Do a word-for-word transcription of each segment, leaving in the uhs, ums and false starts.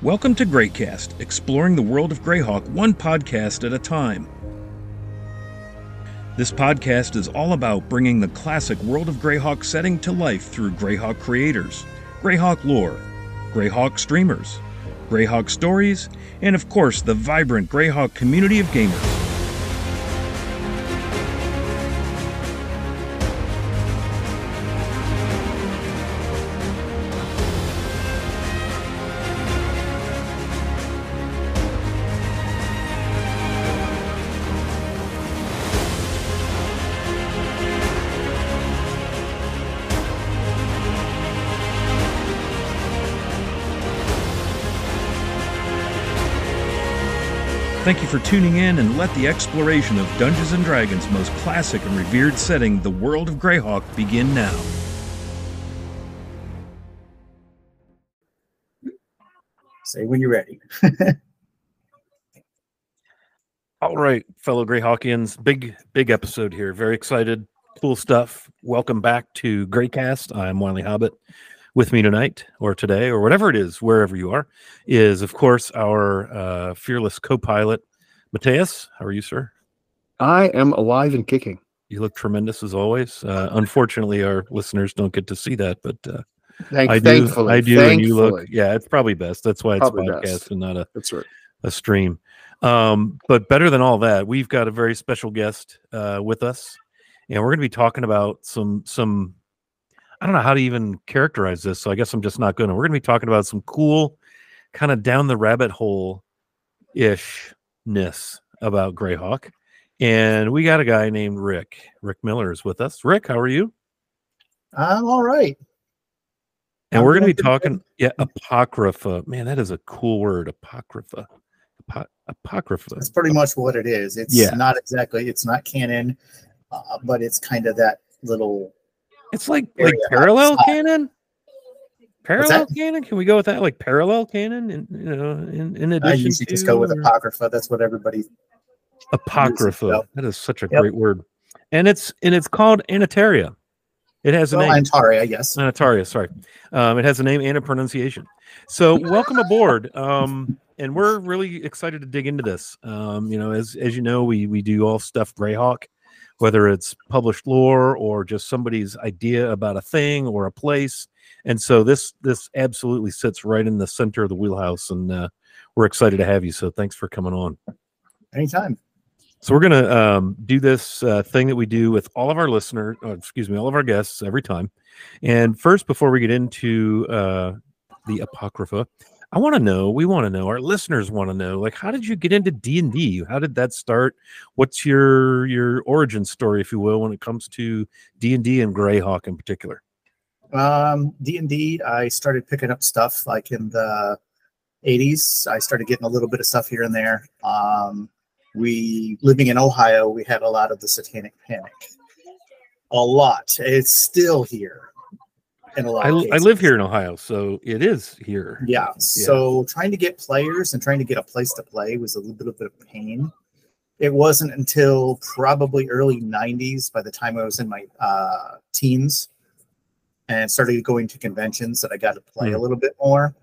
Welcome to Greycast, exploring the world of Greyhawk one podcast at a time. This podcast is all about bringing the classic World of Greyhawk setting to life through Greyhawk creators, Greyhawk lore, Greyhawk streamers, Greyhawk stories, and of course the vibrant Greyhawk community of gamers. Thank you for tuning in, and let the exploration of Dungeons and Dragons' most classic and revered setting, the world of Greyhawk, begin now. Say when you're ready. All right, fellow Greyhawkians, big, big episode here. Very excited. Cool stuff. Welcome back to Greycast. I'm Wiley Hobbit. With me tonight, or today, or whatever it is, wherever you are, is, of course, our uh, fearless co-pilot, Mateus. How are you, sir? I am alive and kicking. You look tremendous, as always. Uh, unfortunately, our listeners don't get to see that, but uh, Thank, I do. Thankfully, I do, thankfully. and you look. Yeah, it's probably best. That's why it's Probably a podcast best. and not a, That's right. a stream. Um, but better than all that, we've got a very special guest uh, with us, and we're going to be talking about some some. I don't know how to even characterize this, so I guess I'm just not going to. We're going to be talking about some cool, kind of down the rabbit hole ishness about Greyhawk, and we got a guy named Rick. Rick Miller is with us. Rick, how are you? I'm all right. And I'm we're going to be doing talking, yeah, apocrypha. Man, that is a cool word, apocrypha. Apo- apocrypha. That's pretty much what it is. It's Yeah. not exactly. It's not canon, uh, but it's kind of that little. It's like Area like parallel outside. canon. Parallel that? canon? Can we go with that? Like parallel canon? In, you know, in, in addition I usually to just go with or- apocrypha. That's what everybody. Apocrypha. Yep. That is such a Yep. great word. And it's and it's called Anataria. It has a Well, name. Antaria, yes. Anataria, sorry. Um, it has a name and a pronunciation. So welcome aboard. Um, and we're really excited to dig into this. Um, you know, as as you know, we we do all stuff Greyhawk, whether it's published lore or just somebody's idea about a thing or a place. And so this this absolutely sits right in the center of the wheelhouse, and uh, we're excited to have you. So thanks for coming on. Anytime. So we're going to um, do this uh, thing that we do with all of our listeners, uh, excuse me, all of our guests every time. And first, before we get into uh, the Apocrypha, I want to know, we want to know, our listeners want to know, like, how did you get into D and D? How did that start? What's your your origin story, if you will, when it comes to D and D and Greyhawk in particular? Um, D and D. I started picking up stuff like in the eighties. I started getting a little bit of stuff here and there. Um, we living in Ohio, we had a lot of the Satanic Panic. A lot. It's still here. In a lot I, of I cases. live here in Ohio, so it is here. Yeah. So trying to get players and trying to get a place to play was a little bit of a pain. It wasn't until probably early nineties, by the time I was in my uh, teens and started going to conventions, that I got to play Mm. a little bit more.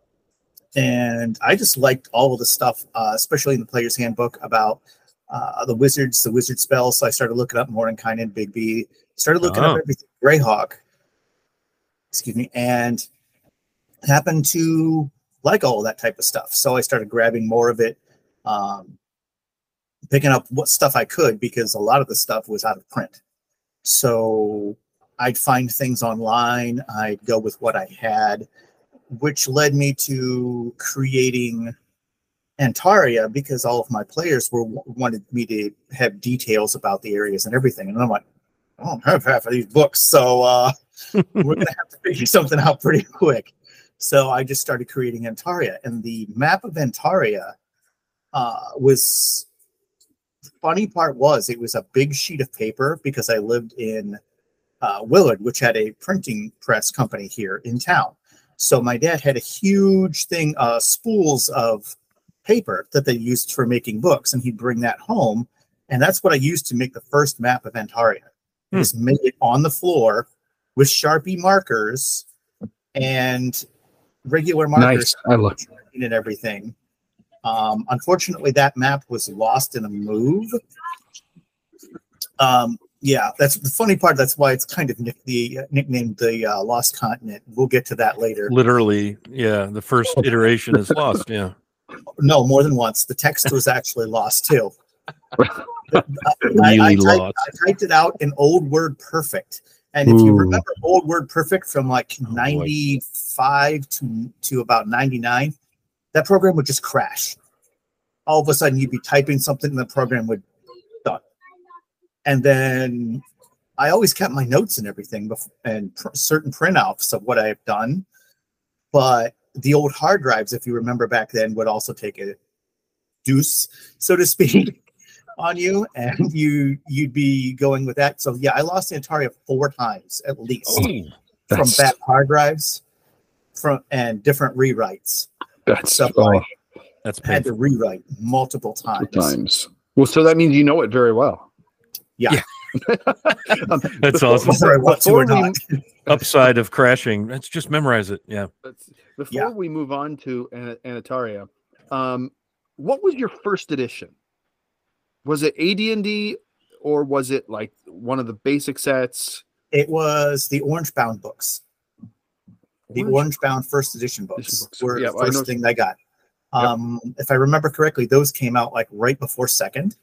And I just liked all of the stuff, uh, especially in the player's handbook about uh, the wizards, the wizard spells. So I started looking up Mordenkainen, Bigby, started looking Oh. up everything Greyhawk. Excuse me, and happened to like all of that type of stuff. So I started grabbing more of it, um, picking up what stuff I could, because a lot of the stuff was out of print. So I'd find things online. I'd go with what I had, which led me to creating Antaria, because all of my players were wanted me to have details about the areas and everything. And I'm like, I don't have half of these books, so uh, we're going to have to figure something out pretty quick. So I just started creating Antaria, and the map of Antaria uh, was, the funny part was, it was a big sheet of paper, because I lived in uh, Willard, which had a printing press company here in town. So my dad had a huge thing, uh, spools of paper that they used for making books, and he'd bring that home, and that's what I used to make the first map of Antaria. I just made it on the floor with Sharpie markers and regular markers. Nice. I love and everything. Um, unfortunately, that map was lost in a move. Um, yeah, that's the funny part. That's why it's kind of nick the uh, nicknamed the uh, Lost Continent. We'll get to that later. Literally, yeah. The first iteration is lost. Yeah. No, more than once. The text was actually lost too. Really I, I, typed, lost. I typed it out in Old Word Perfect, and if Ooh. you remember Old Word Perfect from like Oh, boy. ninety-five to to about ninety-nine, that program would just crash. All of a sudden, you'd be typing something, and the program would done. And then I always kept my notes and everything, before, and pr- certain printouts of what I've done. But the old hard drives, if you remember back then, would also take a deuce, so to speak, on you, and you you'd be going with that. So yeah, I lost the Antaria four times at least Oh, from That's bad hard drives, from and different rewrites. that's So oh, I that's had to painful. rewrite multiple two times. times. Well, so that means you know it very well. Yeah, Um, That's before- awesome. whether I want to before or we- not. Upside of crashing. Let's just memorize it. Yeah. Let's- Before Yeah. we move on to An- Anataria, um, what was your first edition? Was it A D and D or was it like one of the basic sets? It was the Orange Bound books. The Orange- Orange Bound first edition books, Edition books. were Yeah, the I know- first thing I got. Um, If I remember correctly, those came out like right before second.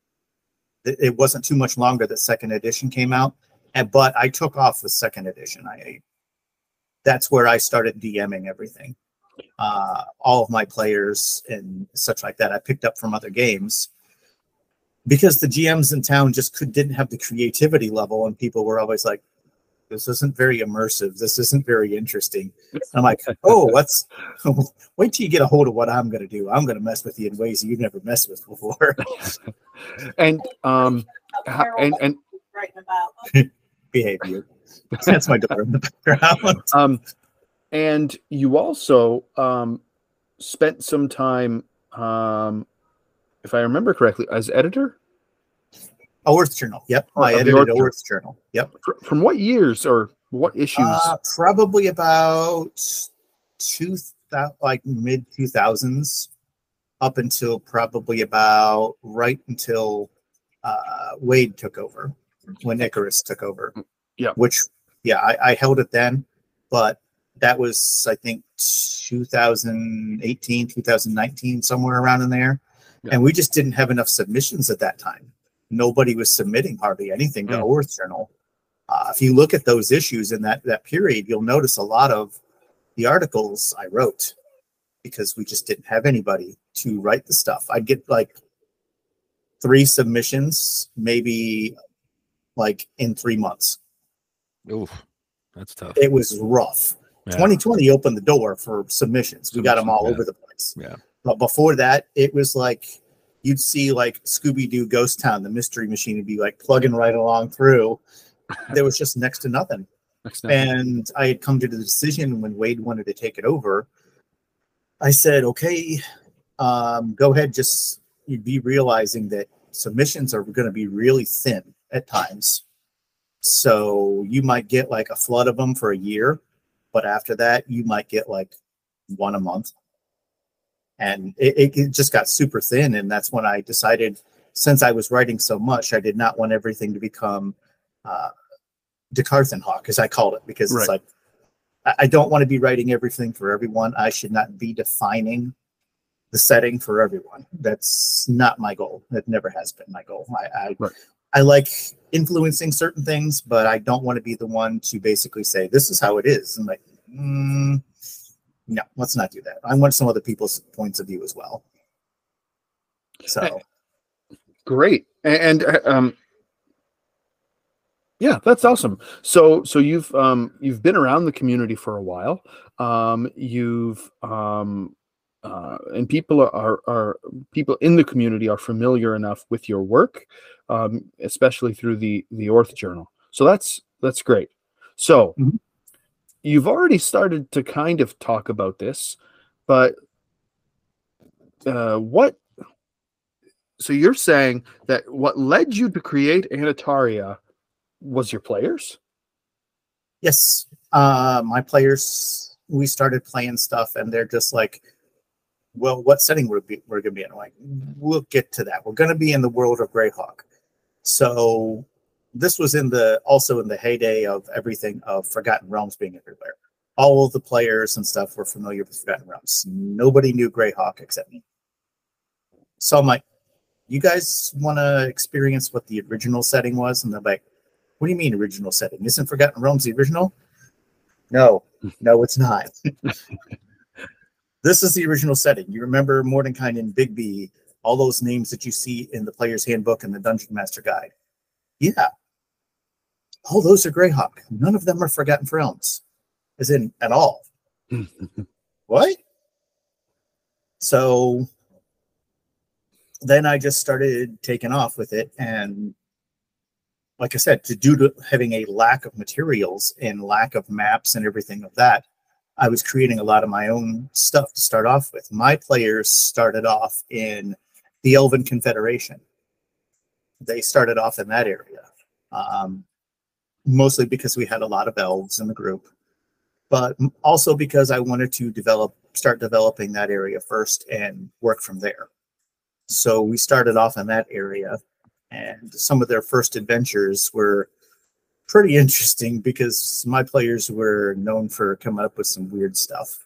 It, it wasn't too much longer that second edition came out, and but I took off the second edition. I that's where I started DMing everything. Uh, all of my players and such like that I picked up from other games because the G Ms in town just could didn't have the creativity level, and people were always like, this isn't very immersive. This isn't very interesting. And I'm like, oh, let's wait till you get a hold of what I'm going to do. I'm going to mess with you in ways you've never messed with before. And um, ha- and and writing about. Behave you. That's my daughter in the background. um, and you also um spent some time, um, if I remember correctly, as editor. Oh, Earth Journal. Yep. Oh, I of the edited Earth Earth Journal. Journal. Yep. Fr- From what years or what issues? Uh, probably about two thousand, like mid two thousands, up until probably about right until uh, Wade took over, when Icarus took over. Yeah. Which, yeah, I, I held it then, but that was I think two thousand eighteen, two thousand nineteen, somewhere around in there, Yeah. and we just didn't have enough submissions at that time. Nobody was submitting hardly anything to Mm. Earth Journal. Uh, if you look at those issues in that, that period, you'll notice a lot of the articles I wrote because we just didn't have anybody to write the stuff. I'd get like three submissions, maybe like in three months. Oof. That's tough. It was rough. Yeah. twenty twenty opened the door for submissions. We got them all Submissions, over the place. Yeah. But before that, it was like you'd see like Scooby-Doo Ghost Town, the mystery machine would be like plugging right along through. There was just next to nothing. Next time. And I had come to the decision when Wade wanted to take it over. I said, okay, um, go ahead. Just you'd be realizing that submissions are going to be really thin at times. So you might get like a flood of them for a year, but after that, you might get like one a month. And it, it, it just got super thin. And that's when I decided, since I was writing so much, I did not want everything to become uh, Descartes Hawk, as I called it, because Right. it's like, I, I don't want to be writing everything for everyone. I should not be defining the setting for everyone. That's not my goal. It never has been my goal. I, I, Right. I like influencing certain things, but I don't want to be the one to basically say, this is how it is. And like, mm, no, let's not do that. I want some other people's points of view as well. So Great. And uh, um yeah, that's awesome. So so you've um you've been around the community for a while. Um you've um uh and people are are people in the community are familiar enough with your work, um especially through the the Orth Journal. So that's that's great. So Mhm. you've already started to kind of talk about this, but uh what so you're saying that what led you to create Anataria was your players? yes, uh, my players, we started playing stuff and they're just like, well, what setting we're, be, we're going to be in? I'm like, we'll get to that. We're going to be in the world of Greyhawk. So this was in the also in the heyday of everything of Forgotten Realms being everywhere. All of the players and stuff were familiar with Forgotten Realms. Nobody knew Greyhawk except me. So I'm like, you guys want to experience what the original setting was? And they're like, what do you mean original setting? Isn't Forgotten Realms the original? No, no, it's not. This is the original setting. You remember Mordenkainen and Bigby, all those names that you see in the player's handbook and the Dungeon Master Guide. Yeah. All those are Greyhawk. None of them are Forgotten Realms. As in, at all. What? So then I just started taking off with it. And like I said, to due to having a lack of materials and lack of maps and everything of that, I was creating a lot of my own stuff to start off with. My players started off in the Elven Confederation. They started off in that area, um, mostly because we had a lot of elves in the group, but also because I wanted to develop, start developing that area first and work from there. So we started off in that area, and some of their first adventures were pretty interesting because my players were known for coming up with some weird stuff.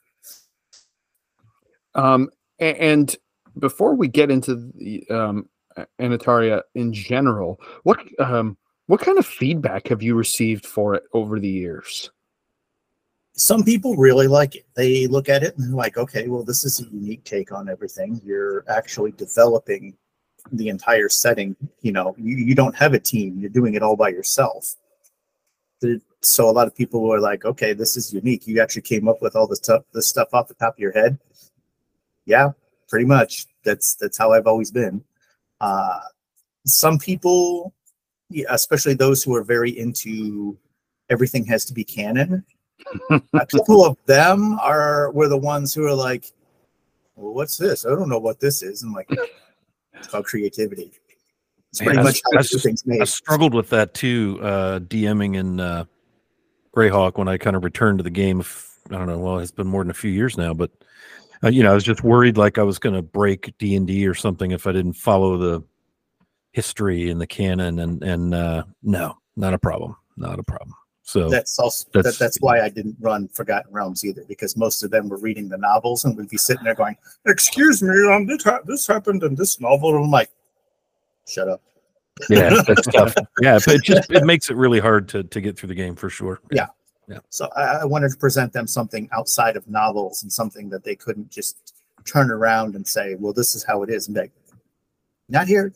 Um, and before we get into the um, Anataria in general, what um, what kind of feedback have you received for it over the years? Some people really like it. They look at it and they're like, okay, well, this is a unique take on everything. You're actually developing the entire setting. You know, you, you don't have a team. You're doing it all by yourself. So a lot of people were like, okay, this is unique. You actually came up with all this stuff, this stuff off the top of your head. Yeah, pretty much. That's that's how I've always been. Uh, some people, yeah, especially those who are very into everything has to be canon, a couple of them are were the ones who are like, well, what's this? I don't know what this is. I'm like, it's called creativity. It's pretty Man, much I, how I, everything's made. I struggled with that too, uh, DMing in uh, Greyhawk when I kind of returned to the game. If, I don't know, well, it's been more than a few years now, but uh, you know, I was just worried like I was going to break D and D or something if I didn't follow the history and the canon. And and uh, no, not a problem, not a problem. So that's also that's, that, that's why I didn't run Forgotten Realms either, because most of them were reading the novels and would be sitting there going, "Excuse me, um, this, ha this happened in this novel." And I'm like, shut up. Yeah, that's tough. Yeah, but it just it makes it really hard to to get through the game for sure. Yeah. Yeah. yeah. So I, I wanted to present them something outside of novels and something that they couldn't just turn around and say, well, this is how it is. And they, not here.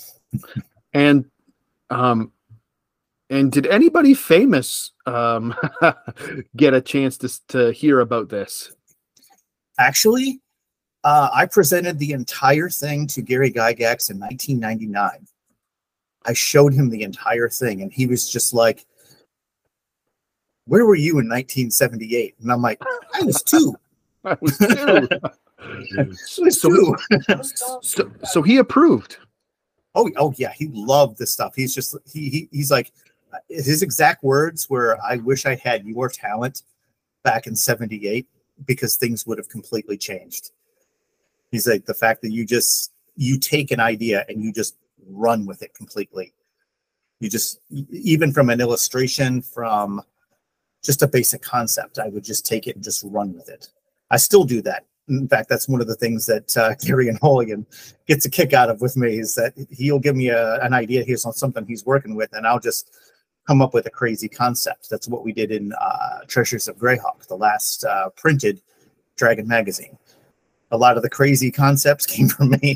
And um and did anybody famous um get a chance to to hear about this? Actually, uh, I presented the entire thing to Gary Gygax in nineteen ninety-nine. I showed him the entire thing, and he was just like, "Where were you in nineteen seventy-eight?" And I'm like, "I was two." I was two. I was so, two. so, so he approved. Oh, oh yeah, he loved this stuff. He's just he, he he's like, his exact words were, "I wish I had your talent back in seventy-eight because things would have completely changed." He's like, the fact that you just you take an idea and you just run with it completely. You just, even from an illustration, from just a basic concept, I would just take it and just run with it. I still do that. In fact, that's one of the things that uh, Gary and Holigan gets a kick out of with me, is that he'll give me a, an idea. Here's on something he's working with, and I'll just come up with a crazy concept. That's what we did in uh, Treasures of Greyhawk, the last uh, printed Dragon magazine. A lot of the crazy concepts came from me.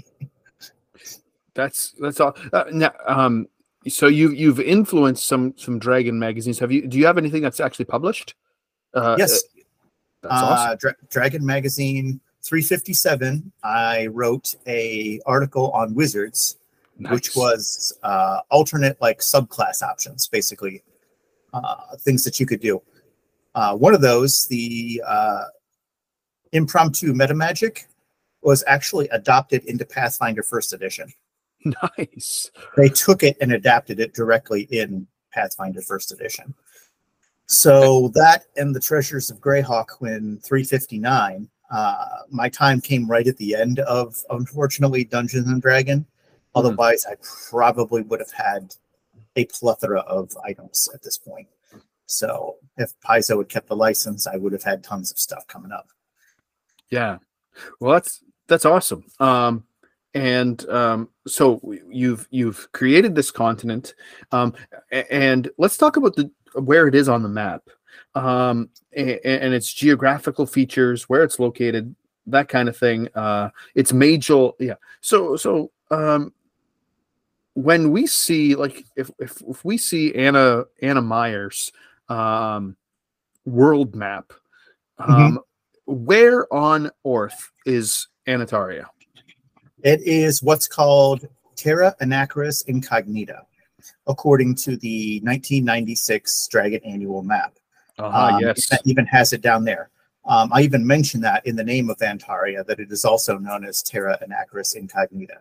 That's that's all. Uh, now, um, so you you've influenced some some Dragon magazines. Have you? Do you have anything that's actually published? Uh, yes, that's awesome. Uh, Dra Dragon magazine three fifty-seven. I wrote a article on wizards, nice. Which was uh, alternate like subclass options, basically uh, things that you could do. Uh, one of those, the uh, impromptu metamagic, was actually adopted into Pathfinder First Edition. Nice. They took it and adapted it directly in Pathfinder First Edition. So that and the Treasures of Greyhawk in three fifty-nine, Uh, my time came right at the end of, unfortunately, Dungeons and Dragon. Mm-hmm. Otherwise, I probably would have had a plethora of items at this point. So if Paizo had kept the license, I would have had tons of stuff coming up. Yeah. Well, that's that's awesome. Um, and um, so you've you've created this continent, um, and let's talk about the where it is on the map, um, and, and its geographical features, where it's located, that kind of thing. Uh, its major, yeah. So so um, when we see like if if, if we see Anna Anna Meyer's um, world map, um, mm-hmm. where on Orth is Anataria? It is what's called Terra Anacris Incognita, according to the nineteen ninety-six Dragon Annual Map. Uh-huh, um, yes. That even has it down there. Um, I even mentioned that in the name of Antaria, that it is also known as Terra Anacris Incognita.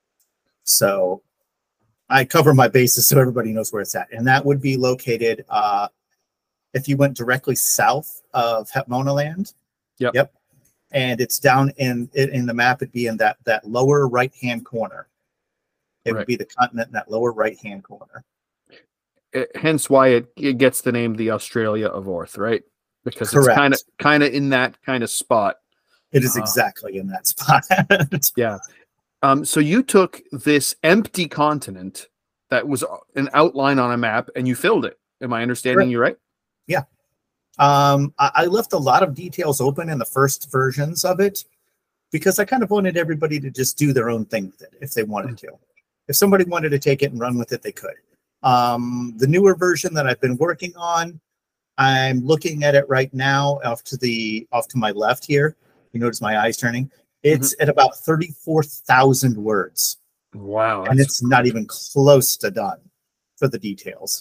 So I cover my bases so everybody knows where it's at. And that would be located, uh, if you went directly south of Hepmona Land. Yep. Yep. And it's down in in the map. It'd be in that that lower right hand corner. It right. would be the continent in that lower right hand corner. It, hence why it, it gets the name the Australia of Orth, right? Because Correct. It's kind of kind of in that kind of spot. It is uh, exactly in that spot. Yeah. Um. So you took this empty continent that was an outline on a map and you filled it. Am I understanding Correct. you right? Yeah. Um, I, I left a lot of details open in the first versions of it because I kind of wanted everybody to just do their own thing with it if they wanted to. If somebody wanted to take it and run with it, they could. Um, the newer version that I've been working on, I'm looking at it right now off to the off to my left here. You notice my eyes turning. It's mm-hmm. at about thirty-four thousand words. Wow. And it's not even close to done for the details.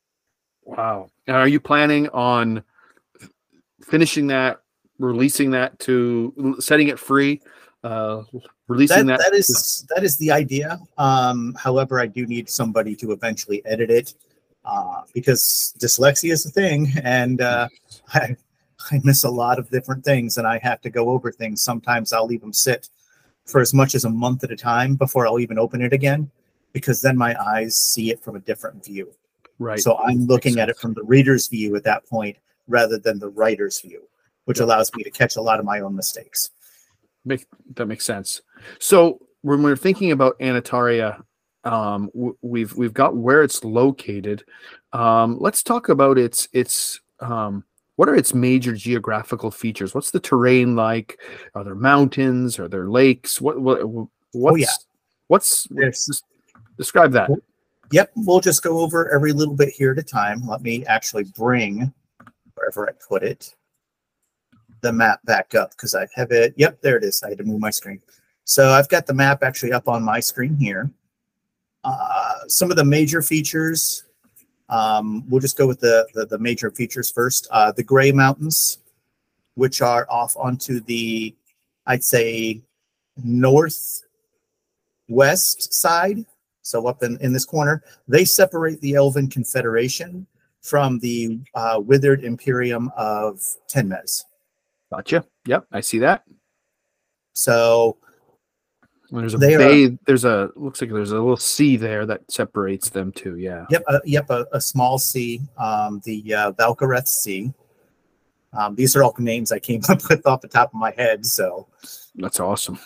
Wow. Now, are you planning on finishing that, releasing that to setting it free, uh, releasing that, that? That is that is the idea. Um, however, I do need somebody to eventually edit it uh, because dyslexia is a thing, and uh, I, I miss a lot of different things, and I have to go over things. Sometimes I'll leave them sit for as much as a month at a time before I'll even open it again, because then my eyes see it from a different view. Right. So I'm looking at it from the reader's view at that point rather than the writer's view, which yeah. allows me to catch a lot of my own mistakes. Make, that makes sense. So when we're thinking about Anataria, um, w- we've we've got where it's located. Um, let's talk about its its um, what are its major geographical features? What's the terrain like? Are there mountains? Are there lakes? What what what's oh, yeah. what's, what's describe that? Yep, we'll just go over every little bit here at a time. Let me actually bring wherever I put it, the map back up because I have it. Yep, there it is. I had to move my screen. So I've got the map actually up on my screen here. Uh, some of the major features, um, we'll just go with the, the, the major features first. Uh, the Gray Mountains, which are off onto the, I'd say, northwest side. So up in, in this corner, they separate the Elven Confederation from the uh, withered Imperium of Tenmez. Gotcha. Yep, I see that. So well, there's a bay. Are, there's a looks like there's a little sea there that separates them too. Yeah. Yep. Uh, yep. A, a small sea. Um, the uh, Valkareth Sea. Um, these are all names I came up with off the top of my head. So that's awesome.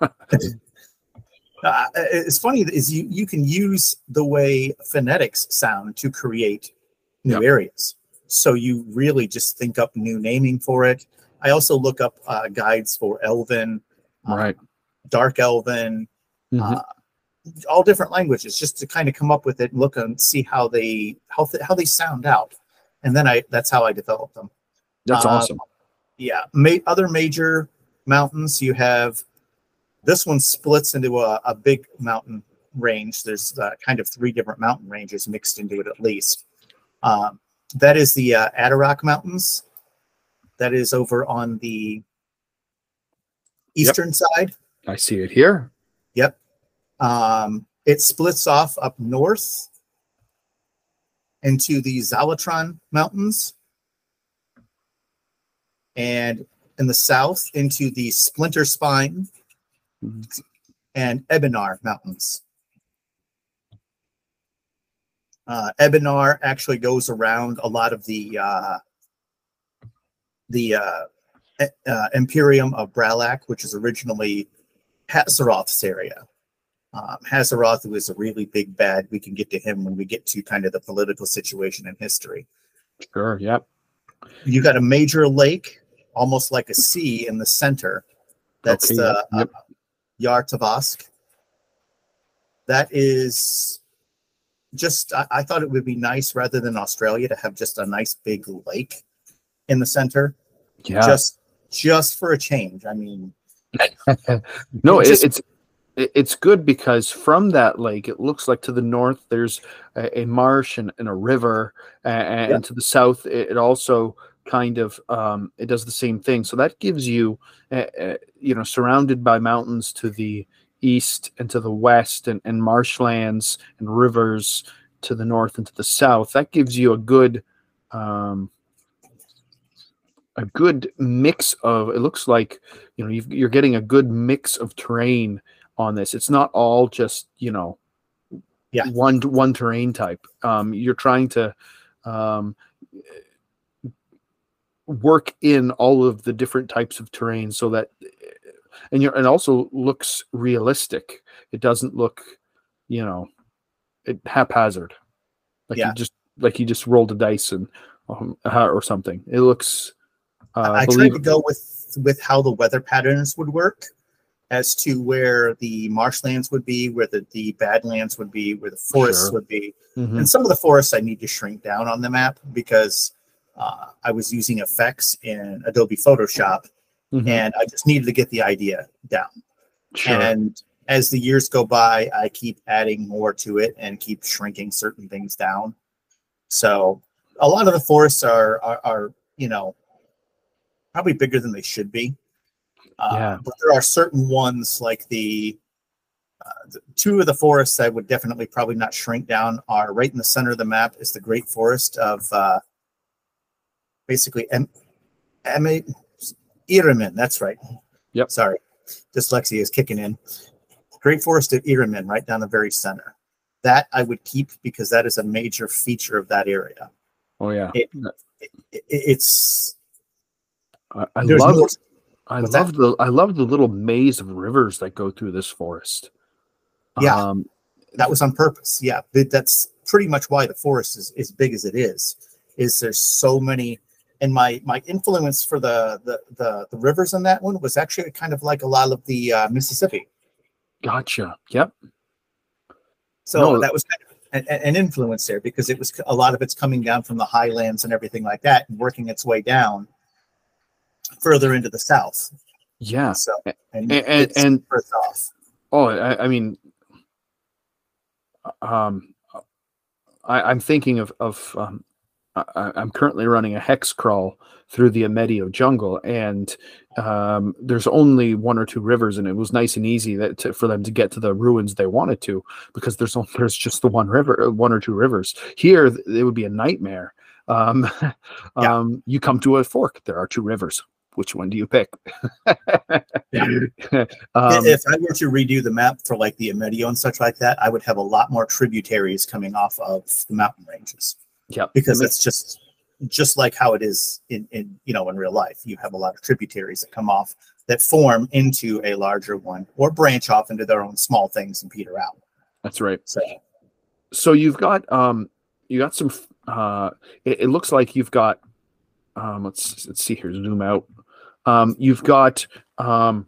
Uh, it's funny is you, you can use the way phonetics sound to create new yep. areas. So you really just think up new naming for it. I also look up uh, guides for Elven, right, uh, Dark Elven, mm-hmm. uh, all different languages, just to kind of come up with it and look and see how they how th- how they sound out. And then I that's how I develop them. That's uh, awesome. Yeah. Ma- other major mountains you have. This one splits into a, a big mountain range. There's uh, kind of three different mountain ranges mixed into it at least. Um, that is the uh, Atarak Mountains. That is over on the eastern yep. side. I see it here. Yep. Um, it splits off up north into the Zalatron Mountains. And in the south into the Splinter Spine Mhm. and Ebenar Mountains. Uh, Ebenar actually goes around a lot of the uh, the uh, e- uh, Imperium of Bralak, which is originally Hazaroth's area. Um, Hazaroth was a really big bad. We can get to him when we get to kind of the political situation and history. Sure. Yep. You got a major lake, almost like a sea in the center. That's Okay, the yep, yep. Uh, Yar Tavask. That is just, I, I thought it would be nice rather than Australia to have just a nice big lake in the center. Yeah. Just, just for a change. I mean, no, it it, just- it's it- it's good because from that lake, it looks like to the north there's a, a marsh and, and a river, and, Yeah. and to the south it, it also kind of um, it does the same thing. So that gives you, uh, uh, you know, surrounded by mountains to the east and to the west, and, and marshlands and rivers to the north and to the south. That gives you a good. Um, a good mix of, it looks like, you know, you've, you're getting a good mix of terrain on this. It's not all just, you know, Yeah. one one terrain type. Um, you're trying to um, work in all of the different types of terrain so that, and you're, and also looks realistic. It doesn't look, you know, it haphazard, like Yeah. you just like you just rolled a dice and um, or something. It looks. Uh, I tried believe to go with with how the weather patterns would work as to where the marshlands would be, where the, the badlands would be, where the forests Sure. would be. Mhm. And some of the forests I need to shrink down on the map because uh, I was using effects in Adobe Photoshop, Mhm. and I just needed to get the idea down. Sure. And as the years go by, I keep adding more to it and keep shrinking certain things down. So a lot of the forests are, are, are you know, probably bigger than they should be. Uh, Yeah. But there are certain ones like the, uh, the two of the forests I would definitely probably not shrink down are right in the center of the map is the Great Forest of uh, basically em, em, Iramin. That's right. Yep. Sorry. Dyslexia is kicking in. Great Forest of Iramin right down the very center. That I would keep because that is a major feature of that area. Oh yeah. It, it, it, it's I, I there's love more. I What's love the I love the little maze of rivers that go through this forest. Yeah. Um, That was on purpose. Yeah, but that's pretty much why the forest is as big as it is. Is there's so many, and my my influence for the the the, the rivers in that one was actually kind of like a lot of the uh, Mississippi. gotcha. Yep. So No. that was kind of an, an influence there because it was a lot of it's coming down from the highlands and everything like that, and working its way down further into the south. Yeah. So and And and, it's and first off. oh, I, I mean, um, I, I'm thinking of of um, I, I'm currently running a hex crawl through the Amedio jungle, and um, there's only one or two rivers, and it was nice and easy that to, for them to get to the ruins they wanted to, because there's only, there's just the one river, one or two rivers. Here, it would be a nightmare. Um, Yeah. um, you come to a fork, there are two rivers. Which one do you pick? Yeah. um, If I were to redo the map for like the Amedio and such like that, I would have a lot more tributaries coming off of the mountain ranges. yeah, Because it it's just just like how it is in, in you know in real life. You have a lot of tributaries that come off that form into a larger one or branch off into their own small things and peter out. that's right. So So you've got um you got some uh it, it looks like you've got um let's let's see here, zoom out. Um you've got um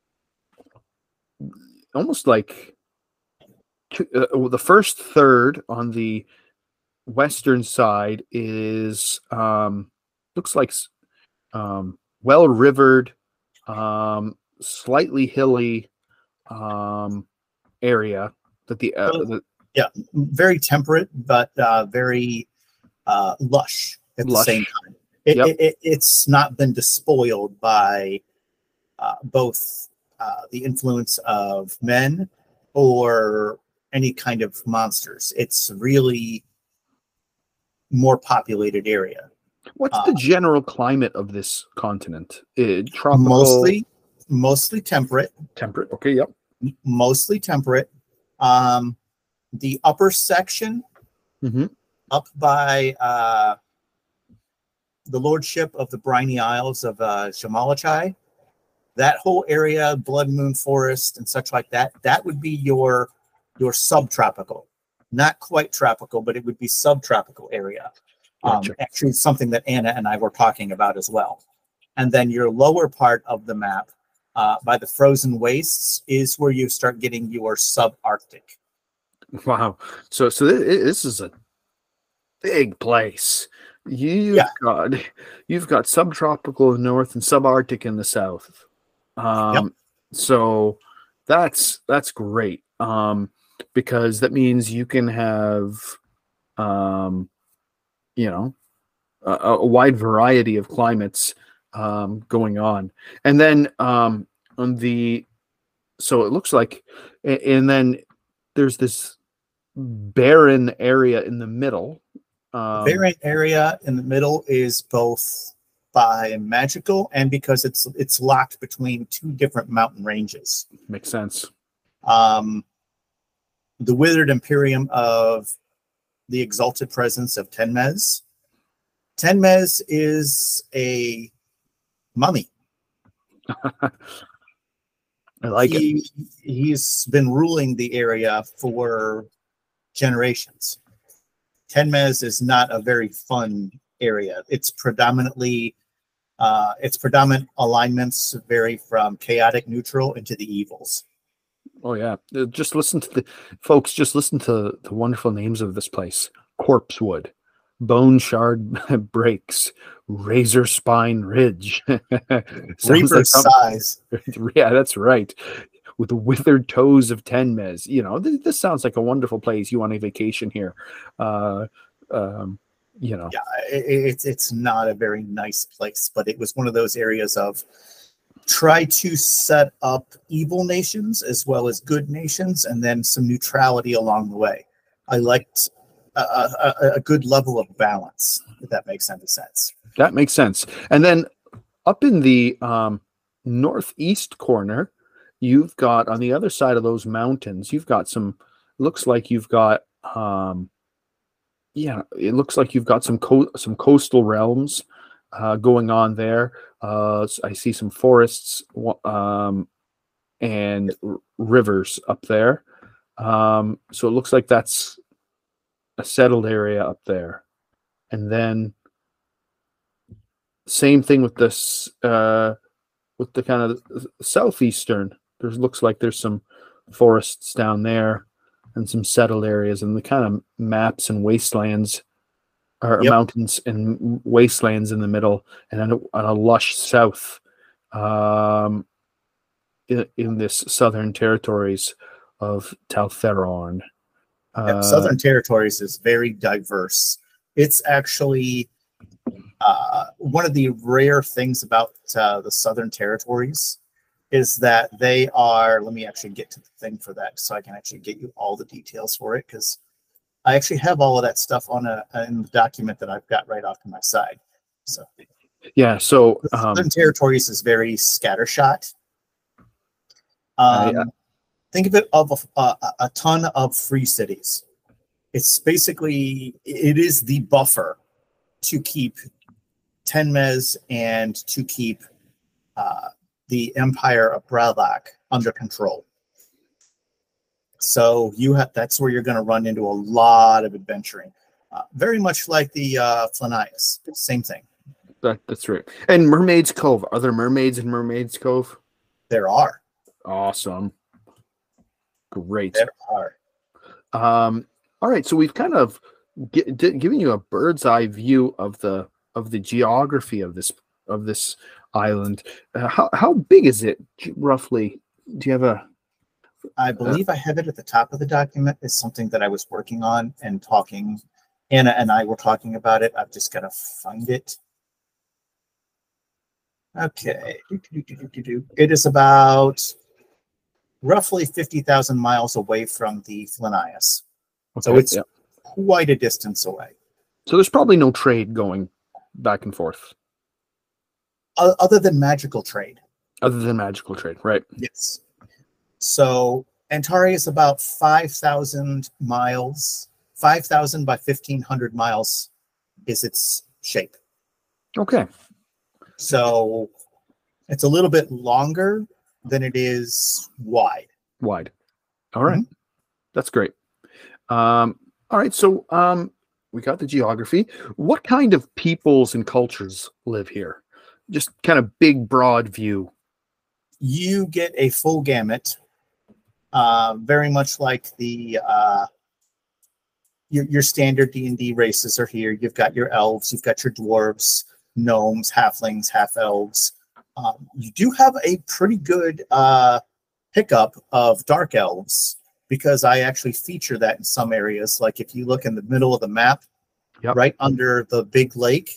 almost like two, uh, the first third on the western side is um looks like um well rivered, um slightly hilly um area that the, uh, Well, the yeah, very temperate, but uh, very uh, lush at Lush. the same time. It, Yep. it, it, it's not been despoiled by uh, both uh, the influence of men or any kind of monsters. It's really more populated area. What's Uh, the general climate of this continent? Uh, tropical, mostly, mostly temperate. temperate. Okay, yep. Mostly temperate. Um, the upper section, Mm-hmm. up by uh, the lordship of the briny isles of uh, Shamalachai, that whole area, Blood Moon Forest and such like that, that would be your your subtropical, not quite tropical, but it would be subtropical area. Gotcha. Um, actually, something that Anna and I were talking about as well. And then your lower part of the map, uh, by the frozen wastes, is where you start getting your subarctic. Wow. So so thi- this is a big place. You've Yeah. got you've got subtropical in the north and subarctic in the south. Um, Yep. So that's that's great. Um, because that means you can have, um, you know, a, a wide variety of climates um, going on, and then um, on the so it looks like, a- and then there's this barren area in the middle. Um, Variant area in the middle is both by magical and because it's it's locked between two different mountain ranges. Makes sense. Um, the Withered Imperium of the Exalted Presence of Tenmez. Tenmez is a mummy. I like it. he, He's been ruling the area for generations. Tenmez is not a very fun area. It's predominantly, uh, its predominant alignments vary from chaotic neutral into the evils. Oh yeah. Uh, Just listen to the folks. Just listen to the wonderful names of this place: Corpse Wood, Bone Shard Breaks, Razor Spine Ridge. Sounds Reaper like some- size. yeah, that's right. With the withered toes of Tenmez. You know, this, this sounds like a wonderful place. You want a vacation here. Uh, um, you know. Yeah, it, it's it's not a very nice place, but it was one of those areas of try to set up evil nations as well as good nations, and then some neutrality along the way. I liked a, a, a good level of balance, if that makes any sense. That makes sense. And then up in the um, northeast corner, you've got on the other side of those mountains, you've got some, looks like you've got, um, yeah, it looks like you've got some co- some coastal realms uh, going on there. Uh, s- I see some forests wa- um, and r- rivers up there. Um, so it looks like that's a settled area up there. And then same thing with this, uh, with the kind of southeastern. There's looks like there's some forests down there and some settled areas, and the kind of maps and wastelands or Yep. mountains and wastelands in the middle, and then a, and a lush south um, in, in this southern territories of Taltheron. Yep, Uh, Southern Territories is very diverse. It's actually uh, one of the rare things about uh, the Southern Territories is that they are, let me actually get to the thing for that so I can actually get you all the details for it, because I actually have all of that stuff on a in the document that I've got right off to my side. So yeah, so the um, Southern Territories is very scattershot. I- Um, think of it of a, a, a ton of free cities. It's basically, it is the buffer to keep Tenmez and to keep uh, the Empire of Bralak under control. So you have, that's where you're going to run into a lot of adventuring. Uh, very much like the uh, Flanias. Same thing. that, that's right. And Mermaid's Cove. Are there mermaids in Mermaid's Cove? There are. Awesome. Great. There are. Um, all right, so we've kind of gi- di- given you a bird's eye view of the of the geography of this of this island. Uh, how how big is it roughly? Do you have a? I believe I have it at the top of the document. It's something that I was working on and talking. Anna and I were talking about it. I've just got to find it. Okay. It is about roughly fifty thousand miles away from the Flanias. So Okay, it's yeah. quite a distance away. So there's probably no trade going back and forth? O- other than magical trade. Other than magical trade, right? Yes. So Antaria is about five thousand miles, five thousand by fifteen hundred miles is its shape. Okay. So it's a little bit longer than it is wide. Wide. All right. Mm-hmm. That's great. Um, all right. So um, we got the geography. What kind of peoples and cultures live here? Just kind of big, broad view. You get a full gamut, uh, very much like the uh, your, your standard D and D races are here. You've got your elves, you've got your dwarves, gnomes, halflings, half elves. Um, you do have a pretty good uh, pickup of dark elves because I actually feature that in some areas. Like if you look in the middle of the map, yep. right under the big lake.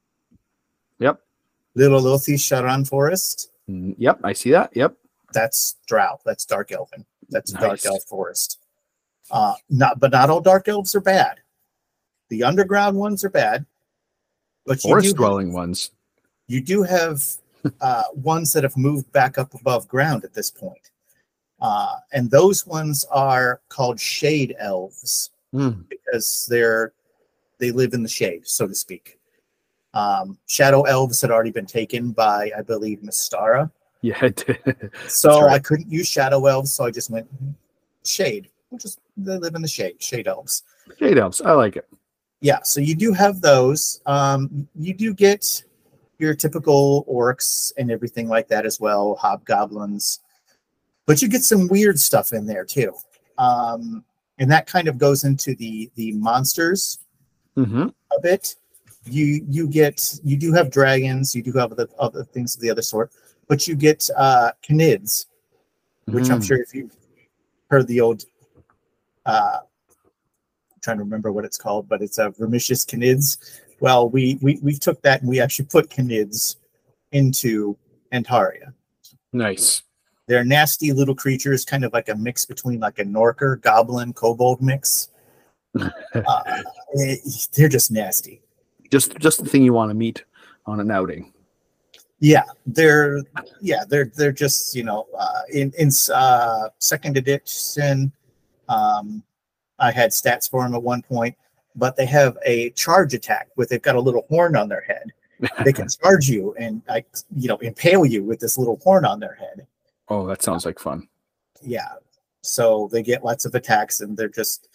Yep. Little Lothi Sharan Forest. Yep, I see that. Yep. That's Drow. That's Dark Elven. That's Nice. Dark Elf Forest. Uh, not, but not all Dark Elves are bad. The underground ones are bad. But you Forest do dwelling have, ones. You do have uh, ones that have moved back up above ground at this point. Uh, and those ones are called Shade Elves mm. because they're they live in the shade, so to speak. Um, Shadow Elves had already been taken by, I believe, Mystara. Yeah, it did. So right. I couldn't use Shadow Elves, so I just went Shade. Which is they live in the shade. Shade Elves. Shade Elves. I like it. Yeah, so you do have those. Um, you do get your typical orcs and everything like that as well, hobgoblins. But you get some weird stuff in there too. Um, and that kind of goes into the the monsters mm-hmm. a bit. You you get you do have dragons, you do have other other things of the other sort, but you get uh canids, which mm. I'm sure if you've heard the old uh I'm trying to remember what it's called, but it's a uh, Vermicious canids. Well, we we we took that and we actually put canids into Antaria. Nice. They're nasty little creatures, kind of like a mix between like a Norker, goblin, kobold mix. uh, it, they're just nasty. Just, just the thing you want to meet on an outing. Yeah, they're yeah they're they're just you know uh, in in uh, second edition, um, I had stats for them at one point, but they have a charge attack with they've got a little horn on their head. They can charge you and I you know impale you with this little horn on their head. Oh, that sounds like fun. Yeah, so they get lots of attacks and they're just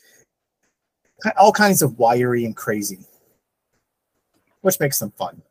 all kinds of wiry and crazy, which makes them fun.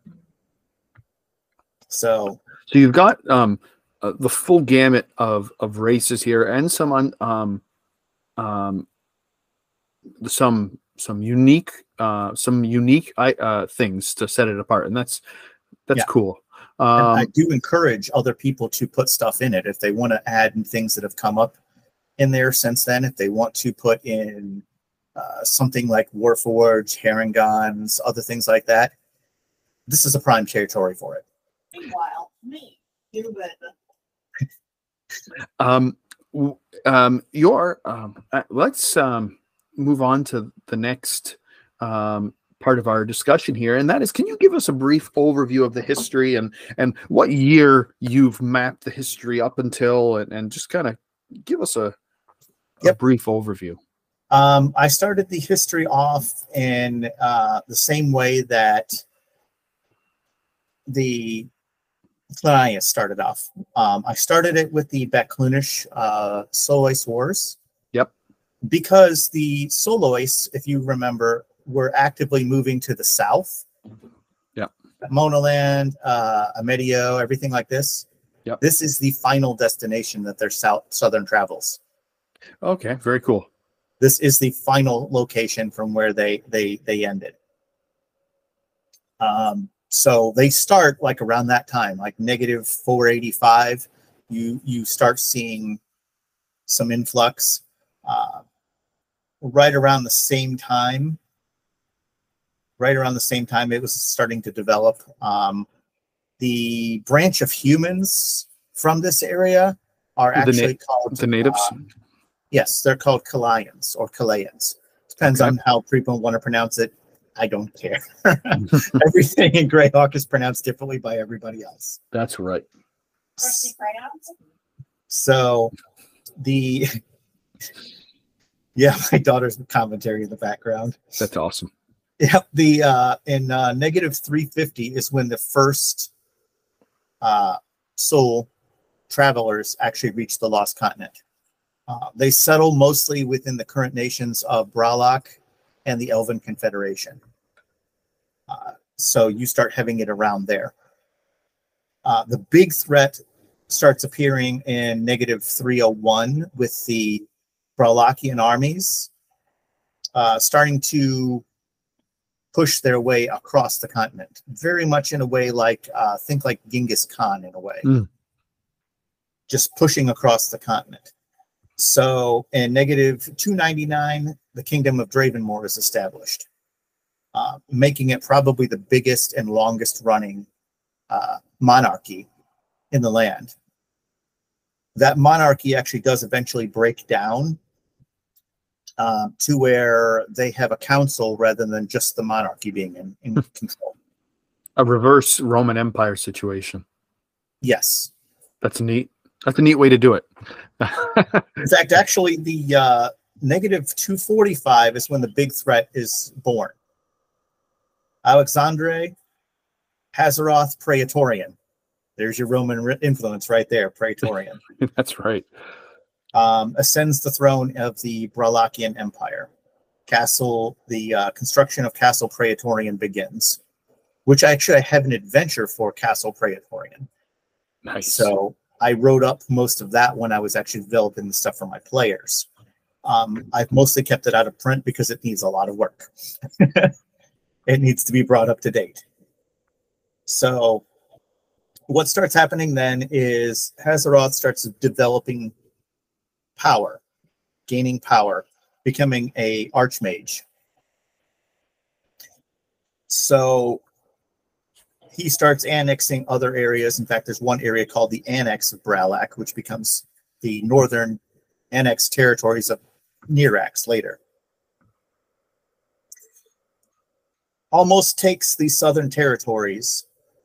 So, so you've got um, uh, the full gamut of of races here, and some un, um, um, some some unique uh, some unique uh, things to set it apart, and that's that's yeah. cool. Um, I do encourage other people to put stuff in it if they want to add things that have come up in there since then. If they want to put in uh, something like Warforged, Herringons, other things like that, this is a prime territory for it. Meanwhile, me, you bet. um, um, your um, uh, let's um move on to the next um. part of our discussion here, and that is, can you give us a brief overview of the history and and what year you've mapped the history up until, and, and just kind of give us a, a yep. brief overview. Um, I started the history off in uh, the same way that the Clanius started off. Um, I started it with the Baklunish uh, Solois Wars. Yep. Because the Solois, if you remember, were actively moving to the south. Yeah. Monaland, uh, Amedio, everything like this. Yep. This is the final destination that their south southern travels. Okay, very cool. This is the final location from where they they they ended. Um, so they start like around that time, like negative four eighty-five. You you start seeing some influx. Uh, right around the same time. Right around the same time it was starting to develop. Um, the branch of humans from this area are the actually na- called the natives. Uh, yes, they're called Kalayans or Kalayans. Depends okay. on how people want to pronounce it. I don't care. Everything in Greyhawk is pronounced differently by everybody else. That's right. Rusty crayons. So the yeah, my daughter's commentary in the background. That's awesome. Yep. The uh, in uh, negative three fifty is when the first uh, soul travelers actually reach the Lost Continent. Uh, they settle mostly within the current nations of Bralock and the Elven Confederation. Uh, so you start having it around there. Uh, the big threat starts appearing in negative three oh one with the Bralockian armies uh, starting to push their way across the continent. Very much in a way like, uh, think like Genghis Khan in a way. Mm. Just pushing across the continent. So in negative two ninety-nine, the Kingdom of Dravenmore is established, uh, making it probably the biggest and longest running uh, monarchy in the land. That monarchy actually does eventually break down uh, to where they have a council rather than just the monarchy being in, in control. A reverse Roman Empire situation. Yes. That's neat. That's a neat way to do it. In fact, actually, the uh, negative two forty-five is when the big threat is born. Alexandre Hazaroth Praetorian. There's your Roman influence right there, Praetorian. That's right. Um, ascends the throne of the Bralockian Empire. Castle, the uh, construction of Castle Praetorian begins, which actually I have an adventure for Castle Praetorian. Nice. So I wrote up most of that when I was actually developing the stuff for my players. Um, I've mostly kept it out of print because it needs a lot of work. It needs to be brought up to date. So what starts happening then is Hazaroth starts developing power, gaining power, becoming a archmage. So he starts annexing other areas. In fact, there's one area called the Annex of Bralac, which becomes the northern annexed territories of Nerax later. Almost takes the southern territories,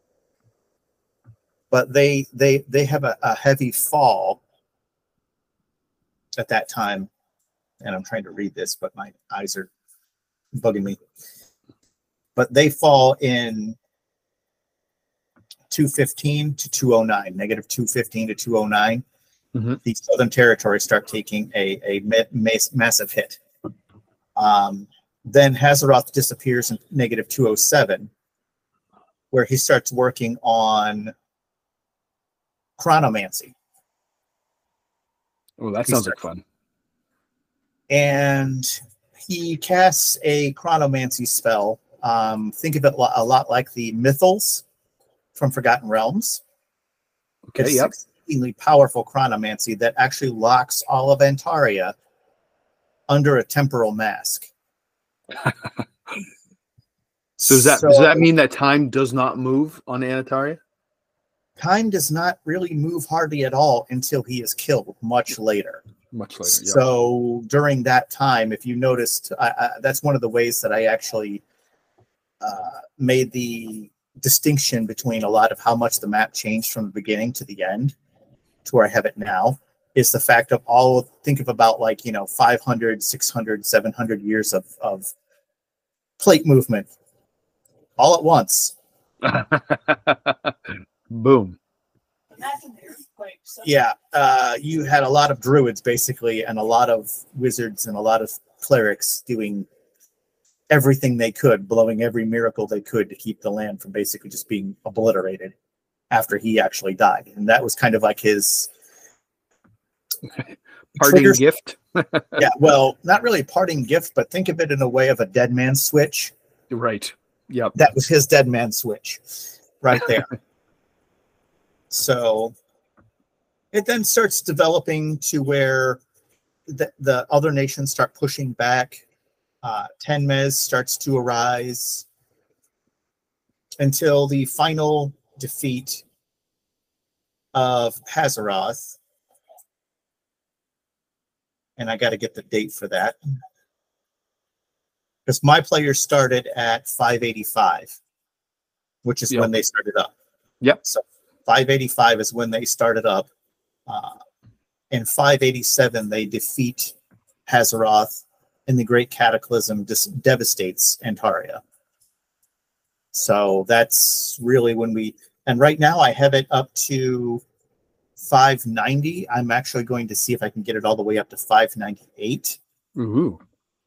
but they they they have a, a heavy fall at that time. And I'm trying to read this, but my eyes are bugging me. But they fall in two fifteen to two oh nine, negative two fifteen to two oh nine. Mm-hmm. The southern territories start taking a, a ma massive hit. Um, then Hazaroth disappears in negative two oh seven, where he starts working on chronomancy. Oh, that he sounds starts, like fun. And he casts a chronomancy spell. Um, think of it a lot like the Mythals from Forgotten Realms. Okay, it's yep. exceedingly powerful chronomancy that actually locks all of Antaria under a temporal mask. So does that so, does that mean that time does not move on Antaria? Time does not really move hardly at all until he is killed much later. Much later. Yep. So during that time, if you noticed, I, I, that's one of the ways that I actually uh, made the distinction between a lot of how much the map changed from the beginning to the end to where I have it now is the fact of all, think of about like, you know, five hundred, six hundred, seven hundred years of, of plate movement all at once. Boom. Yeah, uh, you had a lot of druids basically and a lot of wizards and a lot of clerics doing everything they could, blowing every miracle they could to keep the land from basically just being obliterated after he actually died. And that was kind of like his parting triggers. gift. Yeah, well, not really parting gift, but think of it in a way of a dead man switch. Right. Yep. That was his dead man switch right there. So it then starts developing to where the, the other nations start pushing back. Uh, Tenmez starts to arise until the final defeat of Hazaroth. And I got to get the date for that. because my players started at five eighty-five, which is Yep. when they started up. Yep. So five eighty-five is when they started up. Uh, in five eighty-seven, they defeat Hazaroth, and the Great Cataclysm dis- devastates Antaria. So that's really when we, and right now I have it up to five ninety. I'm actually going to see if I can get it all the way up to five ninety-eight. Ooh.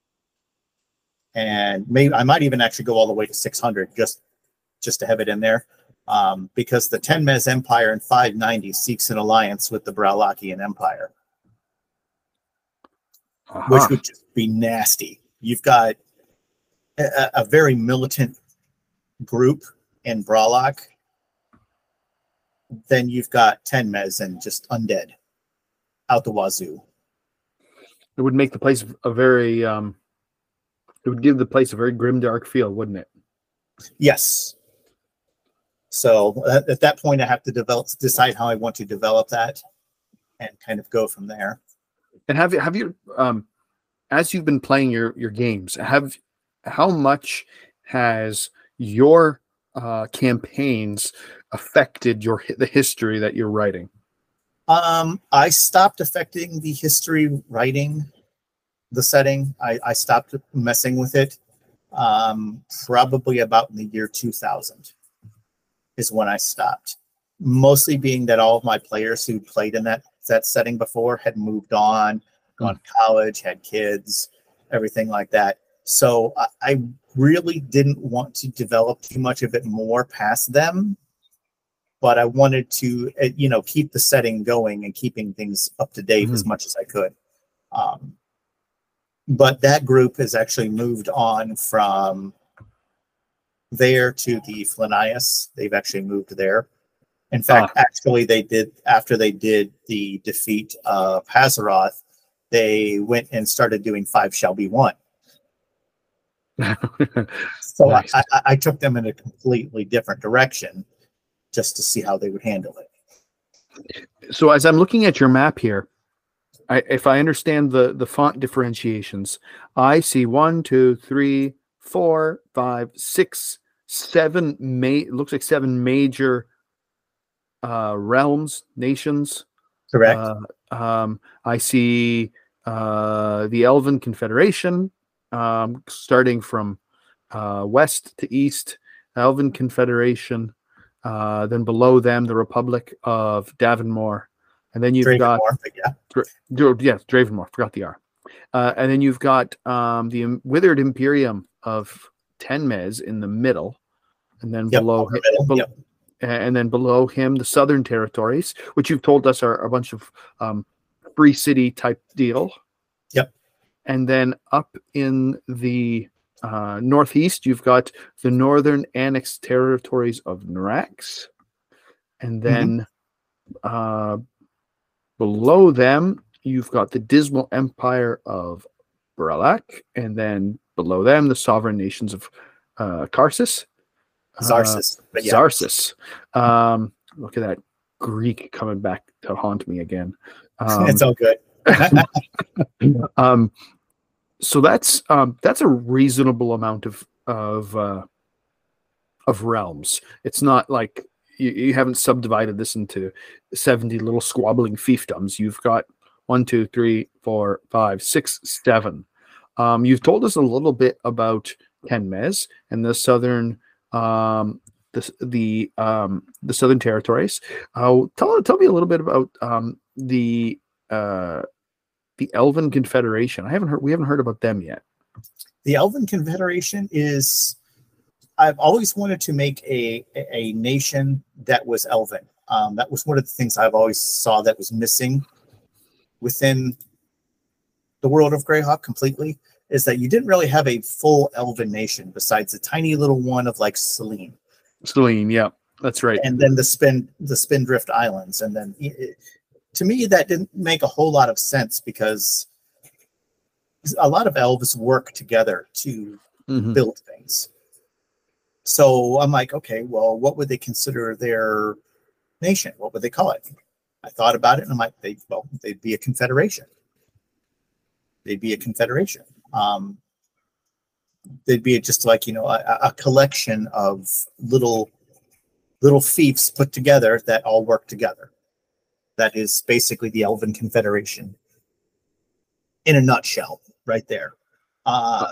And maybe I might even actually go all the way to six hundred just, just to have it in there. Um, because the Tenmez Empire in five ninety seeks an alliance with the Bralakian Empire, Uh-huh. which would just be nasty. You've got a, a very militant group in Bralak. Then you've got Tenmez and just undead out the wazoo. It would make the place a very um it would give the place a very grimdark feel, wouldn't it? Yes. So at, at that point, I have to develop, decide how I want to develop that, and kind of go from there. And have you have you um as you've been playing your your games, have how much has your uh campaigns affected your the history that you're writing? Um, I stopped affecting the history writing, the setting. I, I stopped messing with it. Um, probably about in the year two thousand is when I stopped. Mostly being that all of my players who played in that that setting before had moved on, gone to college, had kids, everything like that. So I, I really didn't want to develop too much of it more past them. But I wanted to, uh, you know, keep the setting going and keeping things up to date Mhm. as much as I could. Um, but that group has actually moved on from there to the Flanias. They've actually moved there. In fact, Ah. actually, they did after they did the defeat of Hazaroth, they went and started doing Five Shall Be One. So Nice. I, I, I took them in a completely different direction, just to see how they would handle it. So as I'm looking at your map here, I, if I understand the, the font differentiations, I see one, two, three, four, five, six, seven. Ma- it looks like seven major uh, realms, nations. Correct. Uh, um, I see uh, the Elven Confederation, um, starting from uh, west to east. Elven Confederation. Uh, then below them, the Republic of Davonmore, and then you've got Dravenmore, but yeah. Dra- yes, Dravenmore. Forgot the R. Uh, and then you've got um, the Im- Withered Imperium of Tenmez in the middle, and then Yep, below, upper hi- middle, bel- yep. and then below him, the Southern Territories, which you've told us are a bunch of um, free city type deal. Yep. And then up in the uh, northeast, you've got the Northern Annexed Territories of Narax. And then uh, below them, you've got the Dismal Empire of Bralak. And then below them, the sovereign nations of uh, Karsus. Zarsis. But yeah. Zarsis. Um, look at that Greek coming back to haunt me again. Um, It's all good. um, so that's um, that's a reasonable amount of of uh, of realms. It's not like you, you haven't subdivided this into seventy little squabbling fiefdoms. You've got one, two, three, four, five, six, seven. Um, you've told us a little bit about Tenmez and the southern um, the the um, the Southern Territories. Uh, tell tell me a little bit about um, the uh, the Elven Confederation. I haven't heard. We haven't heard about them yet. The Elven Confederation is. I've always wanted to make a a nation that was Elven. Um, that was one of the things I've always saw that was missing within the world of Greyhawk completely. Is that you didn't really have a full Elven nation besides a tiny little one of like Selene. Selene, yeah, that's right. And then the spin the Spindrift Islands, and then it, to me that didn't make a whole lot of sense because a lot of elves work together to Mhm. build things. So I'm like, okay, well, what would they consider their nation? What would they call it? I thought about it, and I'm like, they well, they'd be a confederation. They'd be a confederation. Um, they'd be just like, you know, a, a collection of little little fiefs put together that all work together. That is basically the Elven Confederation in a nutshell, right there. Uh,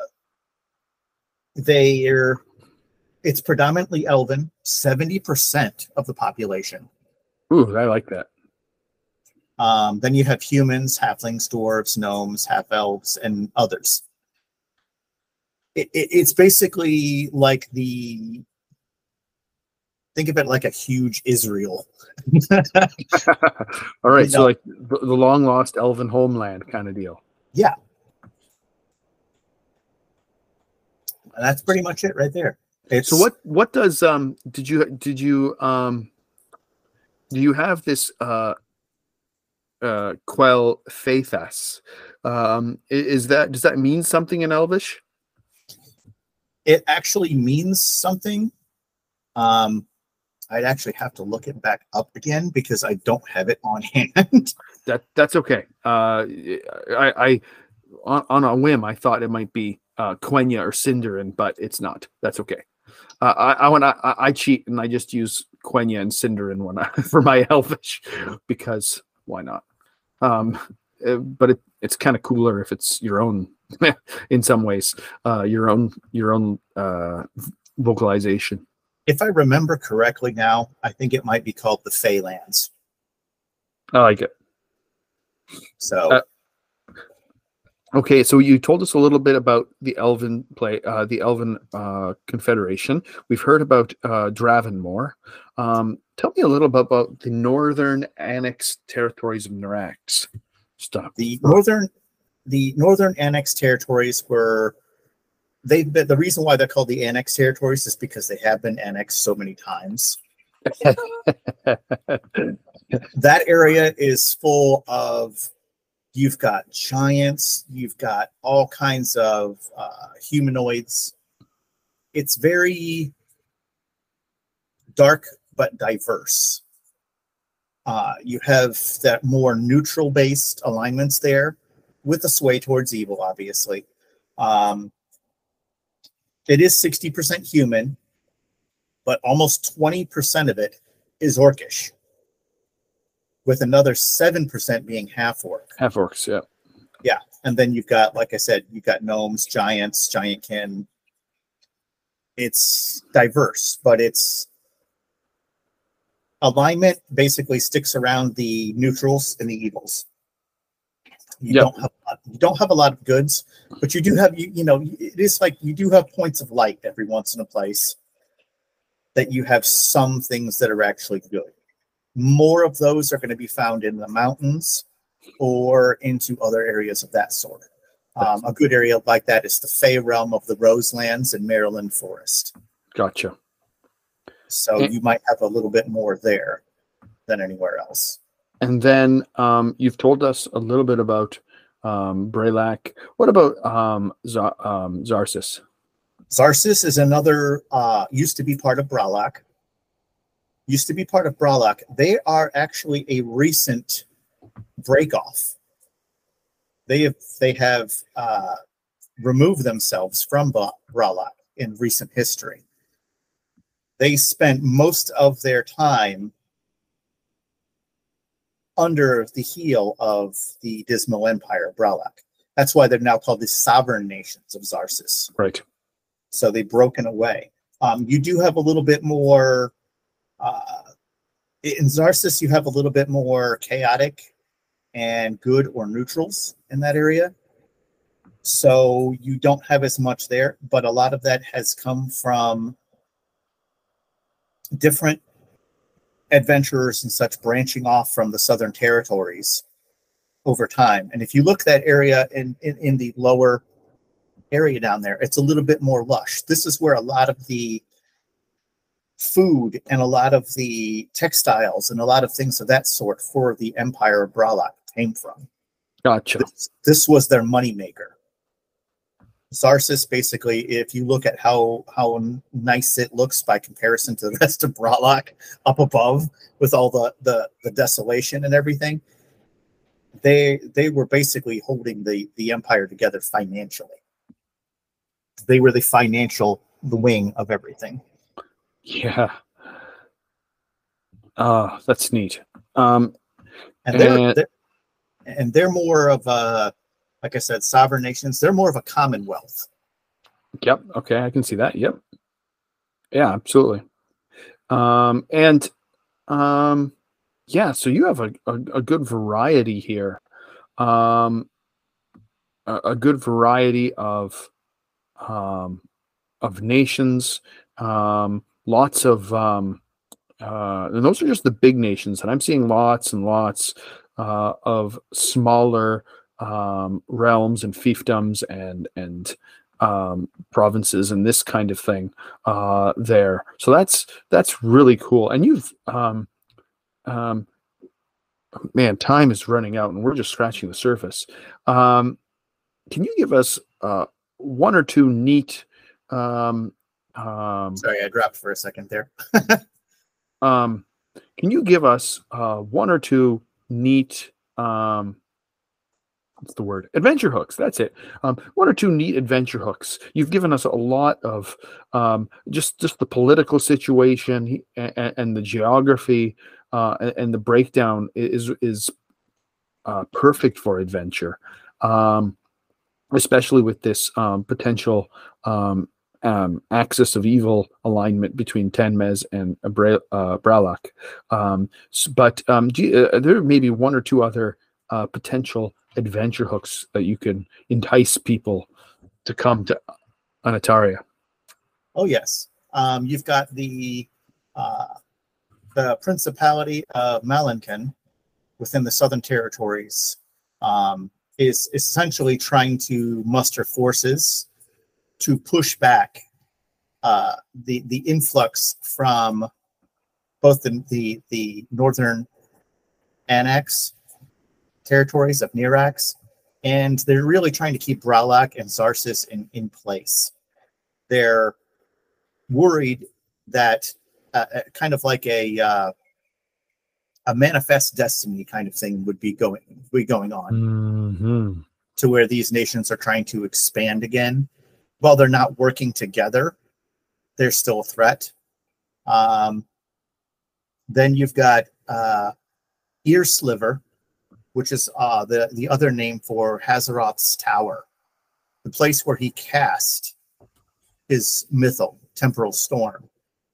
they're it's predominantly Elven, seventy percent of the population. Ooh, I like that. Um, then you have humans, halflings, dwarves, gnomes, half elves, and others. It, it, it's basically like the think of it like a huge Israel. All right, You so know. like the, the long lost elven homeland kind of deal. Yeah. And that's pretty much it right there. It's, So what what does um did you did you um do you have this uh uh Quell Faithas? Um i- is that does that mean something in Elvish? it actually means something. Um, I'd actually have to look it back up again because I don't have it on hand. That that's okay. Uh I I on, on a whim I thought it might be uh Quenya or Cinderin, but it's not. That's okay. Uh, I I when I, I I cheat and I just use Quenya and Cinderin when I, for my Elvish because why not? Um, uh, but it, it's kind of cooler if it's your own in some ways. Uh, your own your own uh, vocalization. If I remember correctly now, I think it might be called the Feylands. I like it. So Uh, Okay, so you told us a little bit about the Elven play, uh, the Elven uh, Confederation. We've heard about uh, Dravenmore. Um, tell me a little bit about the Northern Annexed Territories of Narax. Stop. the northern the northern annexed territories were they've been the reason why they're called the annexed territories is because they have been annexed so many times. That area is full of you've got giants, you've got all kinds of uh, humanoids. It's very dark but diverse. Uh, you have that more neutral based alignments there with a sway towards evil, obviously. Um, it is sixty percent human, but almost twenty percent of it is orcish, with another seven percent being half orc. Half orcs, yeah. Yeah. And then you've got, like I said, you've got gnomes, giants, giantkin. It's diverse, but it's alignment basically sticks around the neutrals and the evils. You Yep. don't have a lot, you don't have a lot of goods, but you do have you you know it is like you do have points of light every once in a place that you have some things that are actually good. More of those are going to be found in the mountains or into other areas of that sort. Um, a good area like that is the Fey realm of the Roselands and Maryland Forest. Gotcha. So And- you might have a little bit more there than anywhere else. And then um, you've told us a little bit about um, Brelac. What about um, Zar- um, Zarsis? Zarsis is another, uh, used to be part of Bralak. Used to be part of Bralak. They are actually a recent break-off. They have, they have uh, removed themselves from Bra- Bralak in recent history. They spent most of their time under the heel of the Dismal Empire of Bralak. That's why they're now called the sovereign nations of Zarsis. Right. So they've broken away. Um, you do have a little bit more, uh, in Zarsis, you have a little bit more chaotic and good or neutrals in that area. So you don't have as much there, but a lot of that has come from different adventurers and such branching off from the southern territories over time. And if you look that area in, in, in the lower area down there, it's a little bit more lush. This is where a lot of the food and a lot of the textiles and a lot of things of that sort for the Empire of Bralak came from. Gotcha. This, this was their moneymaker. Zarsis, basically, if you look at how how nice it looks by comparison to the rest of Bralak up above with all the, the, the desolation and everything, they they were basically holding the, the empire together financially. they were the financial wing of everything. Yeah. Uh, that's neat. Um, And they're, and- they're and they're more of a, like I said, sovereign nations. They're more of a commonwealth. Yep. Okay, I can see that. Yep. Yeah, absolutely. Um, and um, yeah, so you have a, a, a good variety here. Um, a, a good variety of um, of nations. Um, lots of um, uh, and those are just the big nations, and I'm seeing lots and lots uh, of smaller um, realms and fiefdoms and and um, provinces and this kind of thing uh, there. So that's that's really cool. And you've um, um, man, time is running out, and we're just scratching the surface. Um, can you give us uh, one or two neat? Um, um, Sorry, I dropped for a second there. Um, can you give us uh, one or two neat, um, what's the word? Adventure hooks. That's it. Um, one or two neat adventure hooks. You've given us a lot of um, just just the political situation and, and the geography uh, and, and the breakdown is is uh, perfect for adventure, um, especially with this um, potential. Um, Um, axis of evil alignment between Tenmez and Bra- uh, Bralak. Um, s- but um, do you, uh, there may be one or two other uh, potential adventure hooks that you can entice people to come to Anataria. Oh yes, um, you've got the uh, the Principality of Malinken within the Southern Territories um, is essentially trying to muster forces to push back uh, the the influx from both the the, the northern annex territories of Nirax, and they're really trying to keep Bralak and Zarsis in, in place. They're worried that uh, kind of like a uh, a manifest destiny kind of thing would be going be going on, Mm-hmm. to where these nations are trying to expand again. While they're not working together, they're still a threat. Um, then you've got uh, Ear Sliver, which is uh, the, the other name for Hazaroth's Tower, the place where he cast his Mythal, Temporal Storm.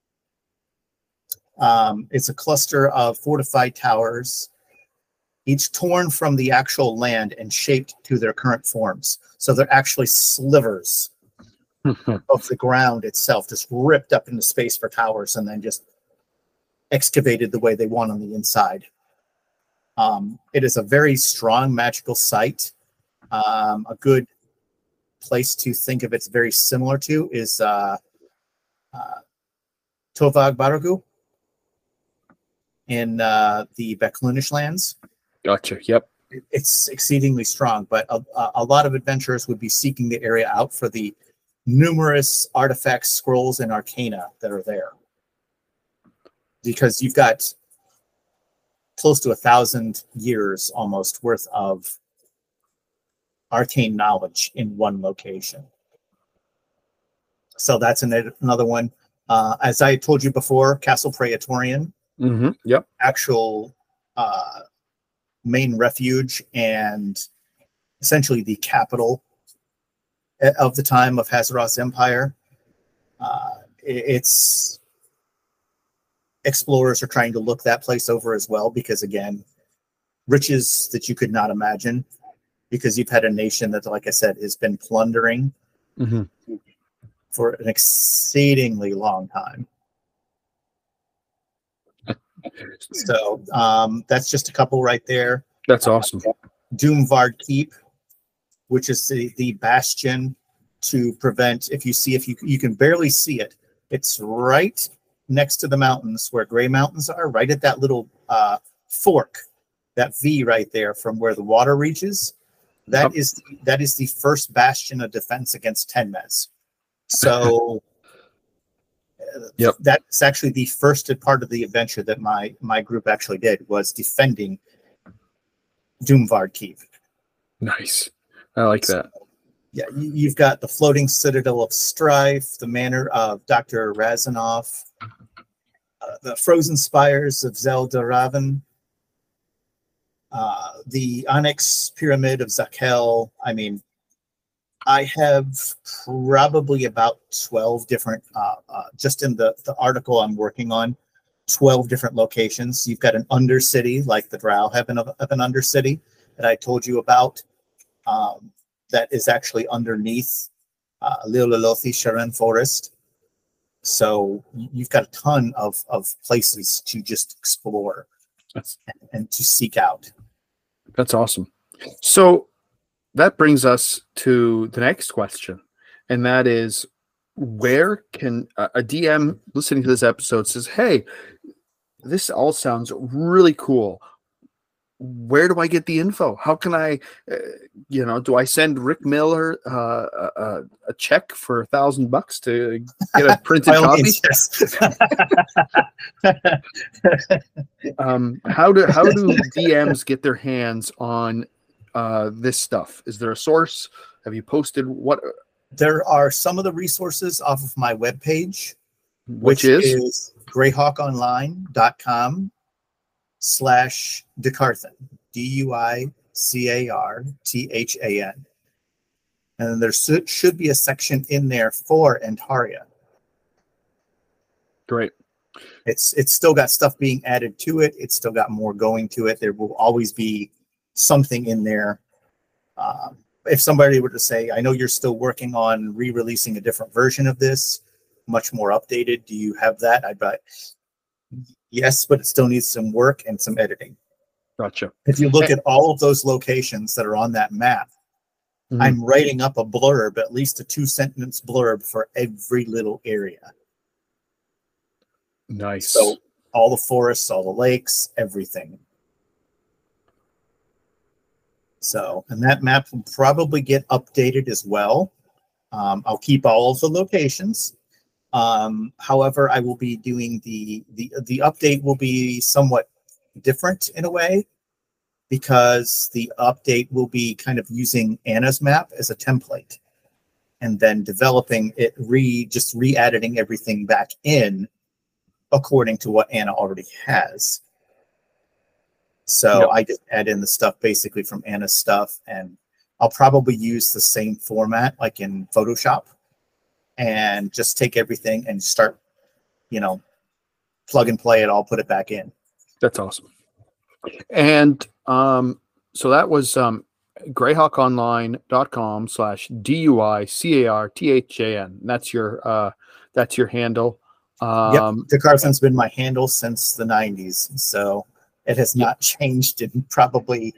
Um, it's a cluster of fortified towers, each torn from the actual land and shaped to their current forms. So they're actually slivers of the ground itself, just ripped up into space for towers and then just excavated the way they want on the inside. Um, it is a very strong magical site. Um, a good place to think of it's very similar to is uh, uh, Tovag Baragu in uh, the Beklunish lands. Gotcha. Yep. It, it's exceedingly strong, but a, a lot of adventurers would be seeking the area out for the numerous artifacts, scrolls, and arcana that are there, because you've got close to a thousand years almost worth of arcane knowledge in one location. So that's an, another one. Uh, as I told you before, Castle Praetorian, Mm-hmm. Yep. actual uh, main refuge and essentially the capital of the time of Hazaroth's empire. Uh, it, it's explorers are trying to look that place over as well, because again, riches that you could not imagine, because you've had a nation that, like I said, has been plundering Mm-hmm. for an exceedingly long time. So um, that's just a couple right there. That's awesome. Doomvard Keep, which is the, the bastion to prevent, if you see, if you you can barely see it, it's right next to the mountains where Gray Mountains are, right at that little uh, fork, that V right there from where the water reaches. That Yep. is that is the first bastion of defense against Tenmez. So Yep. that's actually the first part of the adventure that my my group actually did, was defending Doomvard Keep. Nice. I like that. yeah, you, you've got the Floating Citadel of Strife, the Manor of Doctor Razanov, uh, the Frozen Spires of Zelda Raven, uh, the Onyx Pyramid of Zakel. I mean, I have probably about twelve different, uh, uh, just in the, the article I'm working on, twelve different locations. You've got an undercity, like the Drow have an, of an undercity that I told you about, um, that is actually underneath uh, Lilolothi Sharon Forest. So you've got a ton of, of places to just explore That's, and, and to seek out. that's awesome. So that brings us to the next question, and that is, where can a, a D M listening to this episode says, hey, this all sounds really cool. Where do I get the info? How can I, uh, you know, do I send Rick Miller uh, a, a check for a thousand bucks to get a printed By all copy? means, yes. um, how do how do D Ms get their hands on uh, this stuff? Is there a source? Have you posted what? There are some of the resources off of my webpage, Which, which is? is greyhawk online dot com slash Duicarthan, D U I C A R T H A N. And then there should, should be a section in there for Antaria. Great. It's it's still got stuff being added to it. It's still got more going to it. There will always be something in there. Um, if somebody were to say, I know you're still working on re-releasing a different version of this, much more updated. Do you have that? I bet. Yes, but it still needs some work and some editing. Gotcha. If you look at all of those locations that are on that map, Mhm. I'm writing up a blurb, at least a two sentence blurb for every little area. Nice. So all the forests, all the lakes, everything. So, and that map will probably get updated as well. Um, I'll keep all of the locations. Um, however, I will be doing the, the, the update will be somewhat different in a way, because the update will be kind of using Anna's map as a template and then developing it, re just re-editing everything back in according to what Anna already has. So Yep. I just add in the stuff basically from Anna's stuff, and I'll probably use the same format like in Photoshop and just take everything and start, you know, plug and play it all, put it back in. That's awesome. And um, so that was um, greyhawk online dot com slash D U I C A R T H A N. That's your uh, that's your handle. Um, Yep, Duicarthan's been my handle since the nineties, so it has not changed in probably.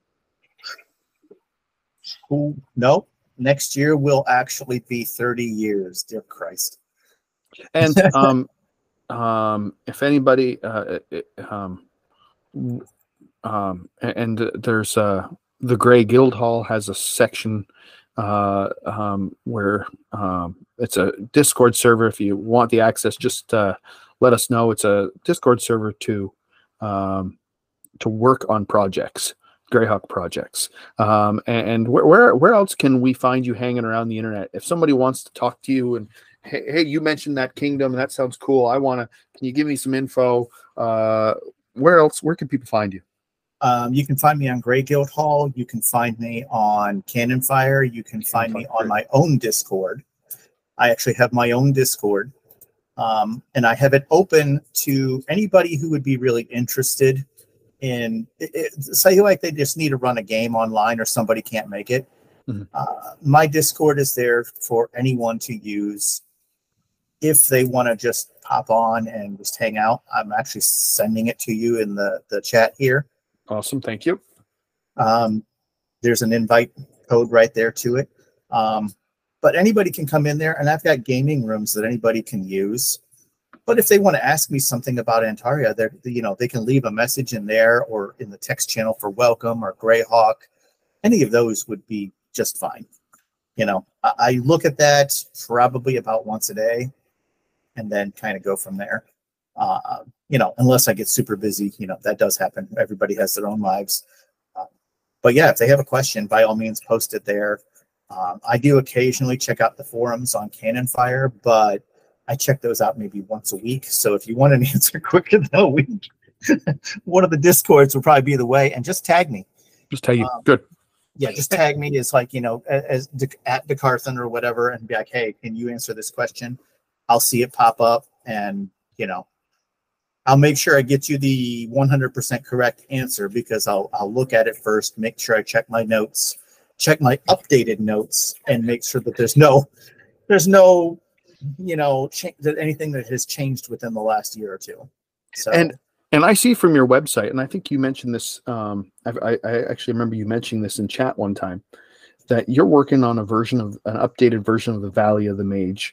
Ooh, no, next year will actually be thirty years. Dear Christ! And um, um, if anybody, uh, um, um, and there's uh, the Grey Guildhall has a section uh, um, where um, it's a Discord server. If you want the access, just uh, let us know. It's a Discord server to um, to work on projects, Greyhawk projects. Um, and and where, where where else can we find you hanging around the internet? If somebody wants to talk to you and hey, hey you mentioned that kingdom, that sounds cool. I want to. Can you give me some info? Uh, where else? Where can people find you? Um, you can find me on Grey Guildhall. You can find me on Cannon Fire. You can find me on my own Discord. I actually have my own Discord, um, and I have it open to anybody who would be really interested in. It, it, say like they just need to run a game online or somebody can't make it. Mm-hmm. Uh, my Discord is there for anyone to use if they want to just pop on and just hang out. I'm actually sending it to you in the the chat here. Awesome, thank you. Um, there's an invite code right there to it. Um, but anybody can come in there, and I've got gaming rooms that anybody can use. But if they want to ask me something about Antaria, they're, you know, they can leave a message in there or in the text channel for welcome or Greyhawk. Any of those would be just fine. You know, I, I look at that probably about once a day and then kind of go from there. Uh, you know, unless I get super busy, you know, that does happen. Everybody has their own lives. Uh, but yeah, if they have a question, by all means, post it there. Um, I do occasionally check out the forums on Cannon Fire, but I check those out maybe once a week. So if you want an answer quicker than a week, one of the Discords will probably be the way. And just tag me. Just tag you. Um, Good. Yeah, just tag me as like, you know, as at DeCarthan or whatever, and be like, hey, can you answer this question? I'll see it pop up, and, you know, I'll make sure I get you the one hundred percent correct answer, because I'll I'll look at it first, make sure I check my notes, check my updated notes, and make sure that there's no there's no you know cha- that anything that has changed within the last year or two. So And and I see from your website, and I think you mentioned this. Um, I, I, I actually remember you mentioning this in chat one time, that you're working on a version of an updated version of the Valley of the Mage.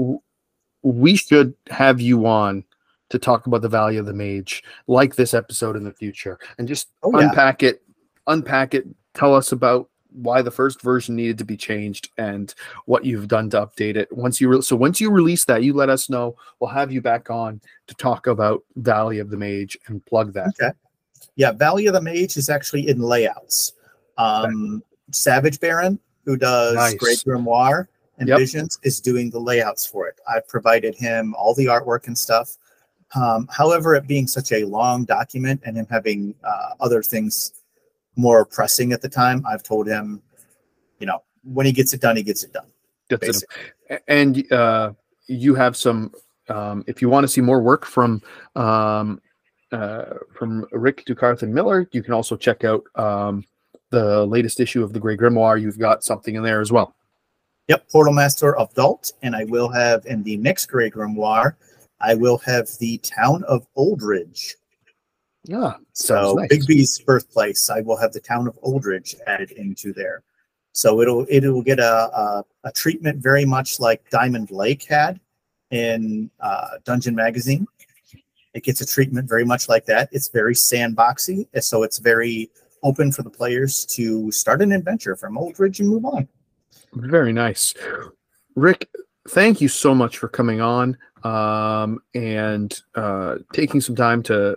We should have you on to talk about the Valley of the Mage, like this episode in the future, and just Oh, yeah. unpack it, unpack it. Tell us about why the first version needed to be changed and what you've done to update it. Once you re- so once you release that, you let us know. We'll have you back on to talk about Valley of the Mage and plug that. Okay. Yeah, Valley of the Mage is actually in layouts. Um, Savage Baron, who does Nice. Great Grimoire and Yep. Visions, is doing the layouts for it. I've provided him all the artwork and stuff. Um, however, it being such a long document and him having uh, other things more pressing at the time, I've told him, you know, when he gets it done, he gets it done. That's it. Basically. And uh, you have some. Um, if you want to see more work from um, uh, from Rick DeCarthan Miller, you can also check out um, the latest issue of the Grey Grimoire. You've got something in there as well. Yep, Portal Master of Dalt, and I will have in the next Grey Grimoire, I will have the town of Oldridge. Yeah, So sounds nice. Bigby's birthplace, I will have the town of Oldridge added into there. So it'll it'll get a a, a treatment very much like Diamond Lake had in uh, Dungeon Magazine. It gets a treatment very much like that. It's very sandboxy, so it's very open for the players to start an adventure from Oldridge and move on. Very nice. Rick, thank you so much for coming on um, and uh, taking some time to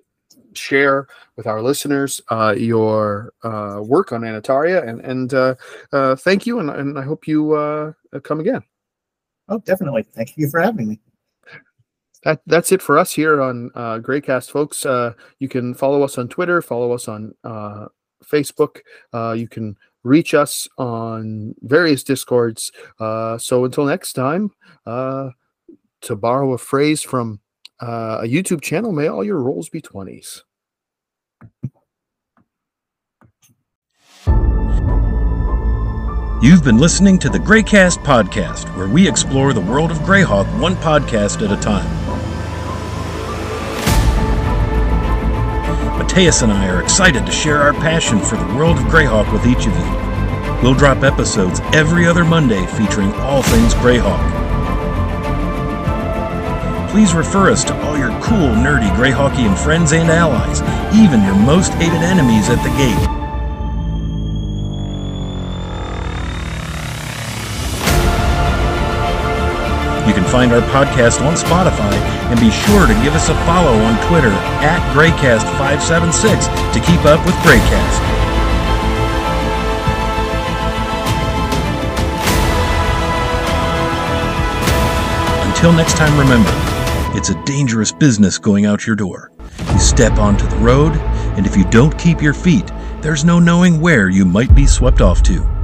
share with our listeners uh, your uh, work on Anataria. And, and uh, uh, thank you, and, and I hope you uh, come again. Oh, definitely. Thank you for having me. That, that's it for us here on uh, Greycast, folks. Uh, you can follow us on Twitter, follow us on uh, Facebook. Uh, you can reach us on various Discords. Uh, so until next time, uh, to borrow a phrase from uh, a YouTube channel, may all your rolls be twenties. You've been listening to the Greycast podcast, where we explore the world of Greyhawk one podcast at a time. Mateus and I are excited to share our passion for the world of Greyhawk with each of you. We'll drop episodes every other Monday featuring all things Greyhawk. Please refer us to all your cool, nerdy Greyhawkian friends and allies, even your most hated enemies at the gate. You can find our podcast on Spotify, and be sure to give us a follow on Twitter at Greycast five seven six to keep up with Greycast. Until next time, remember, it's a dangerous business going out your door. You step onto the road, and if you don't keep your feet, there's no knowing where you might be swept off to.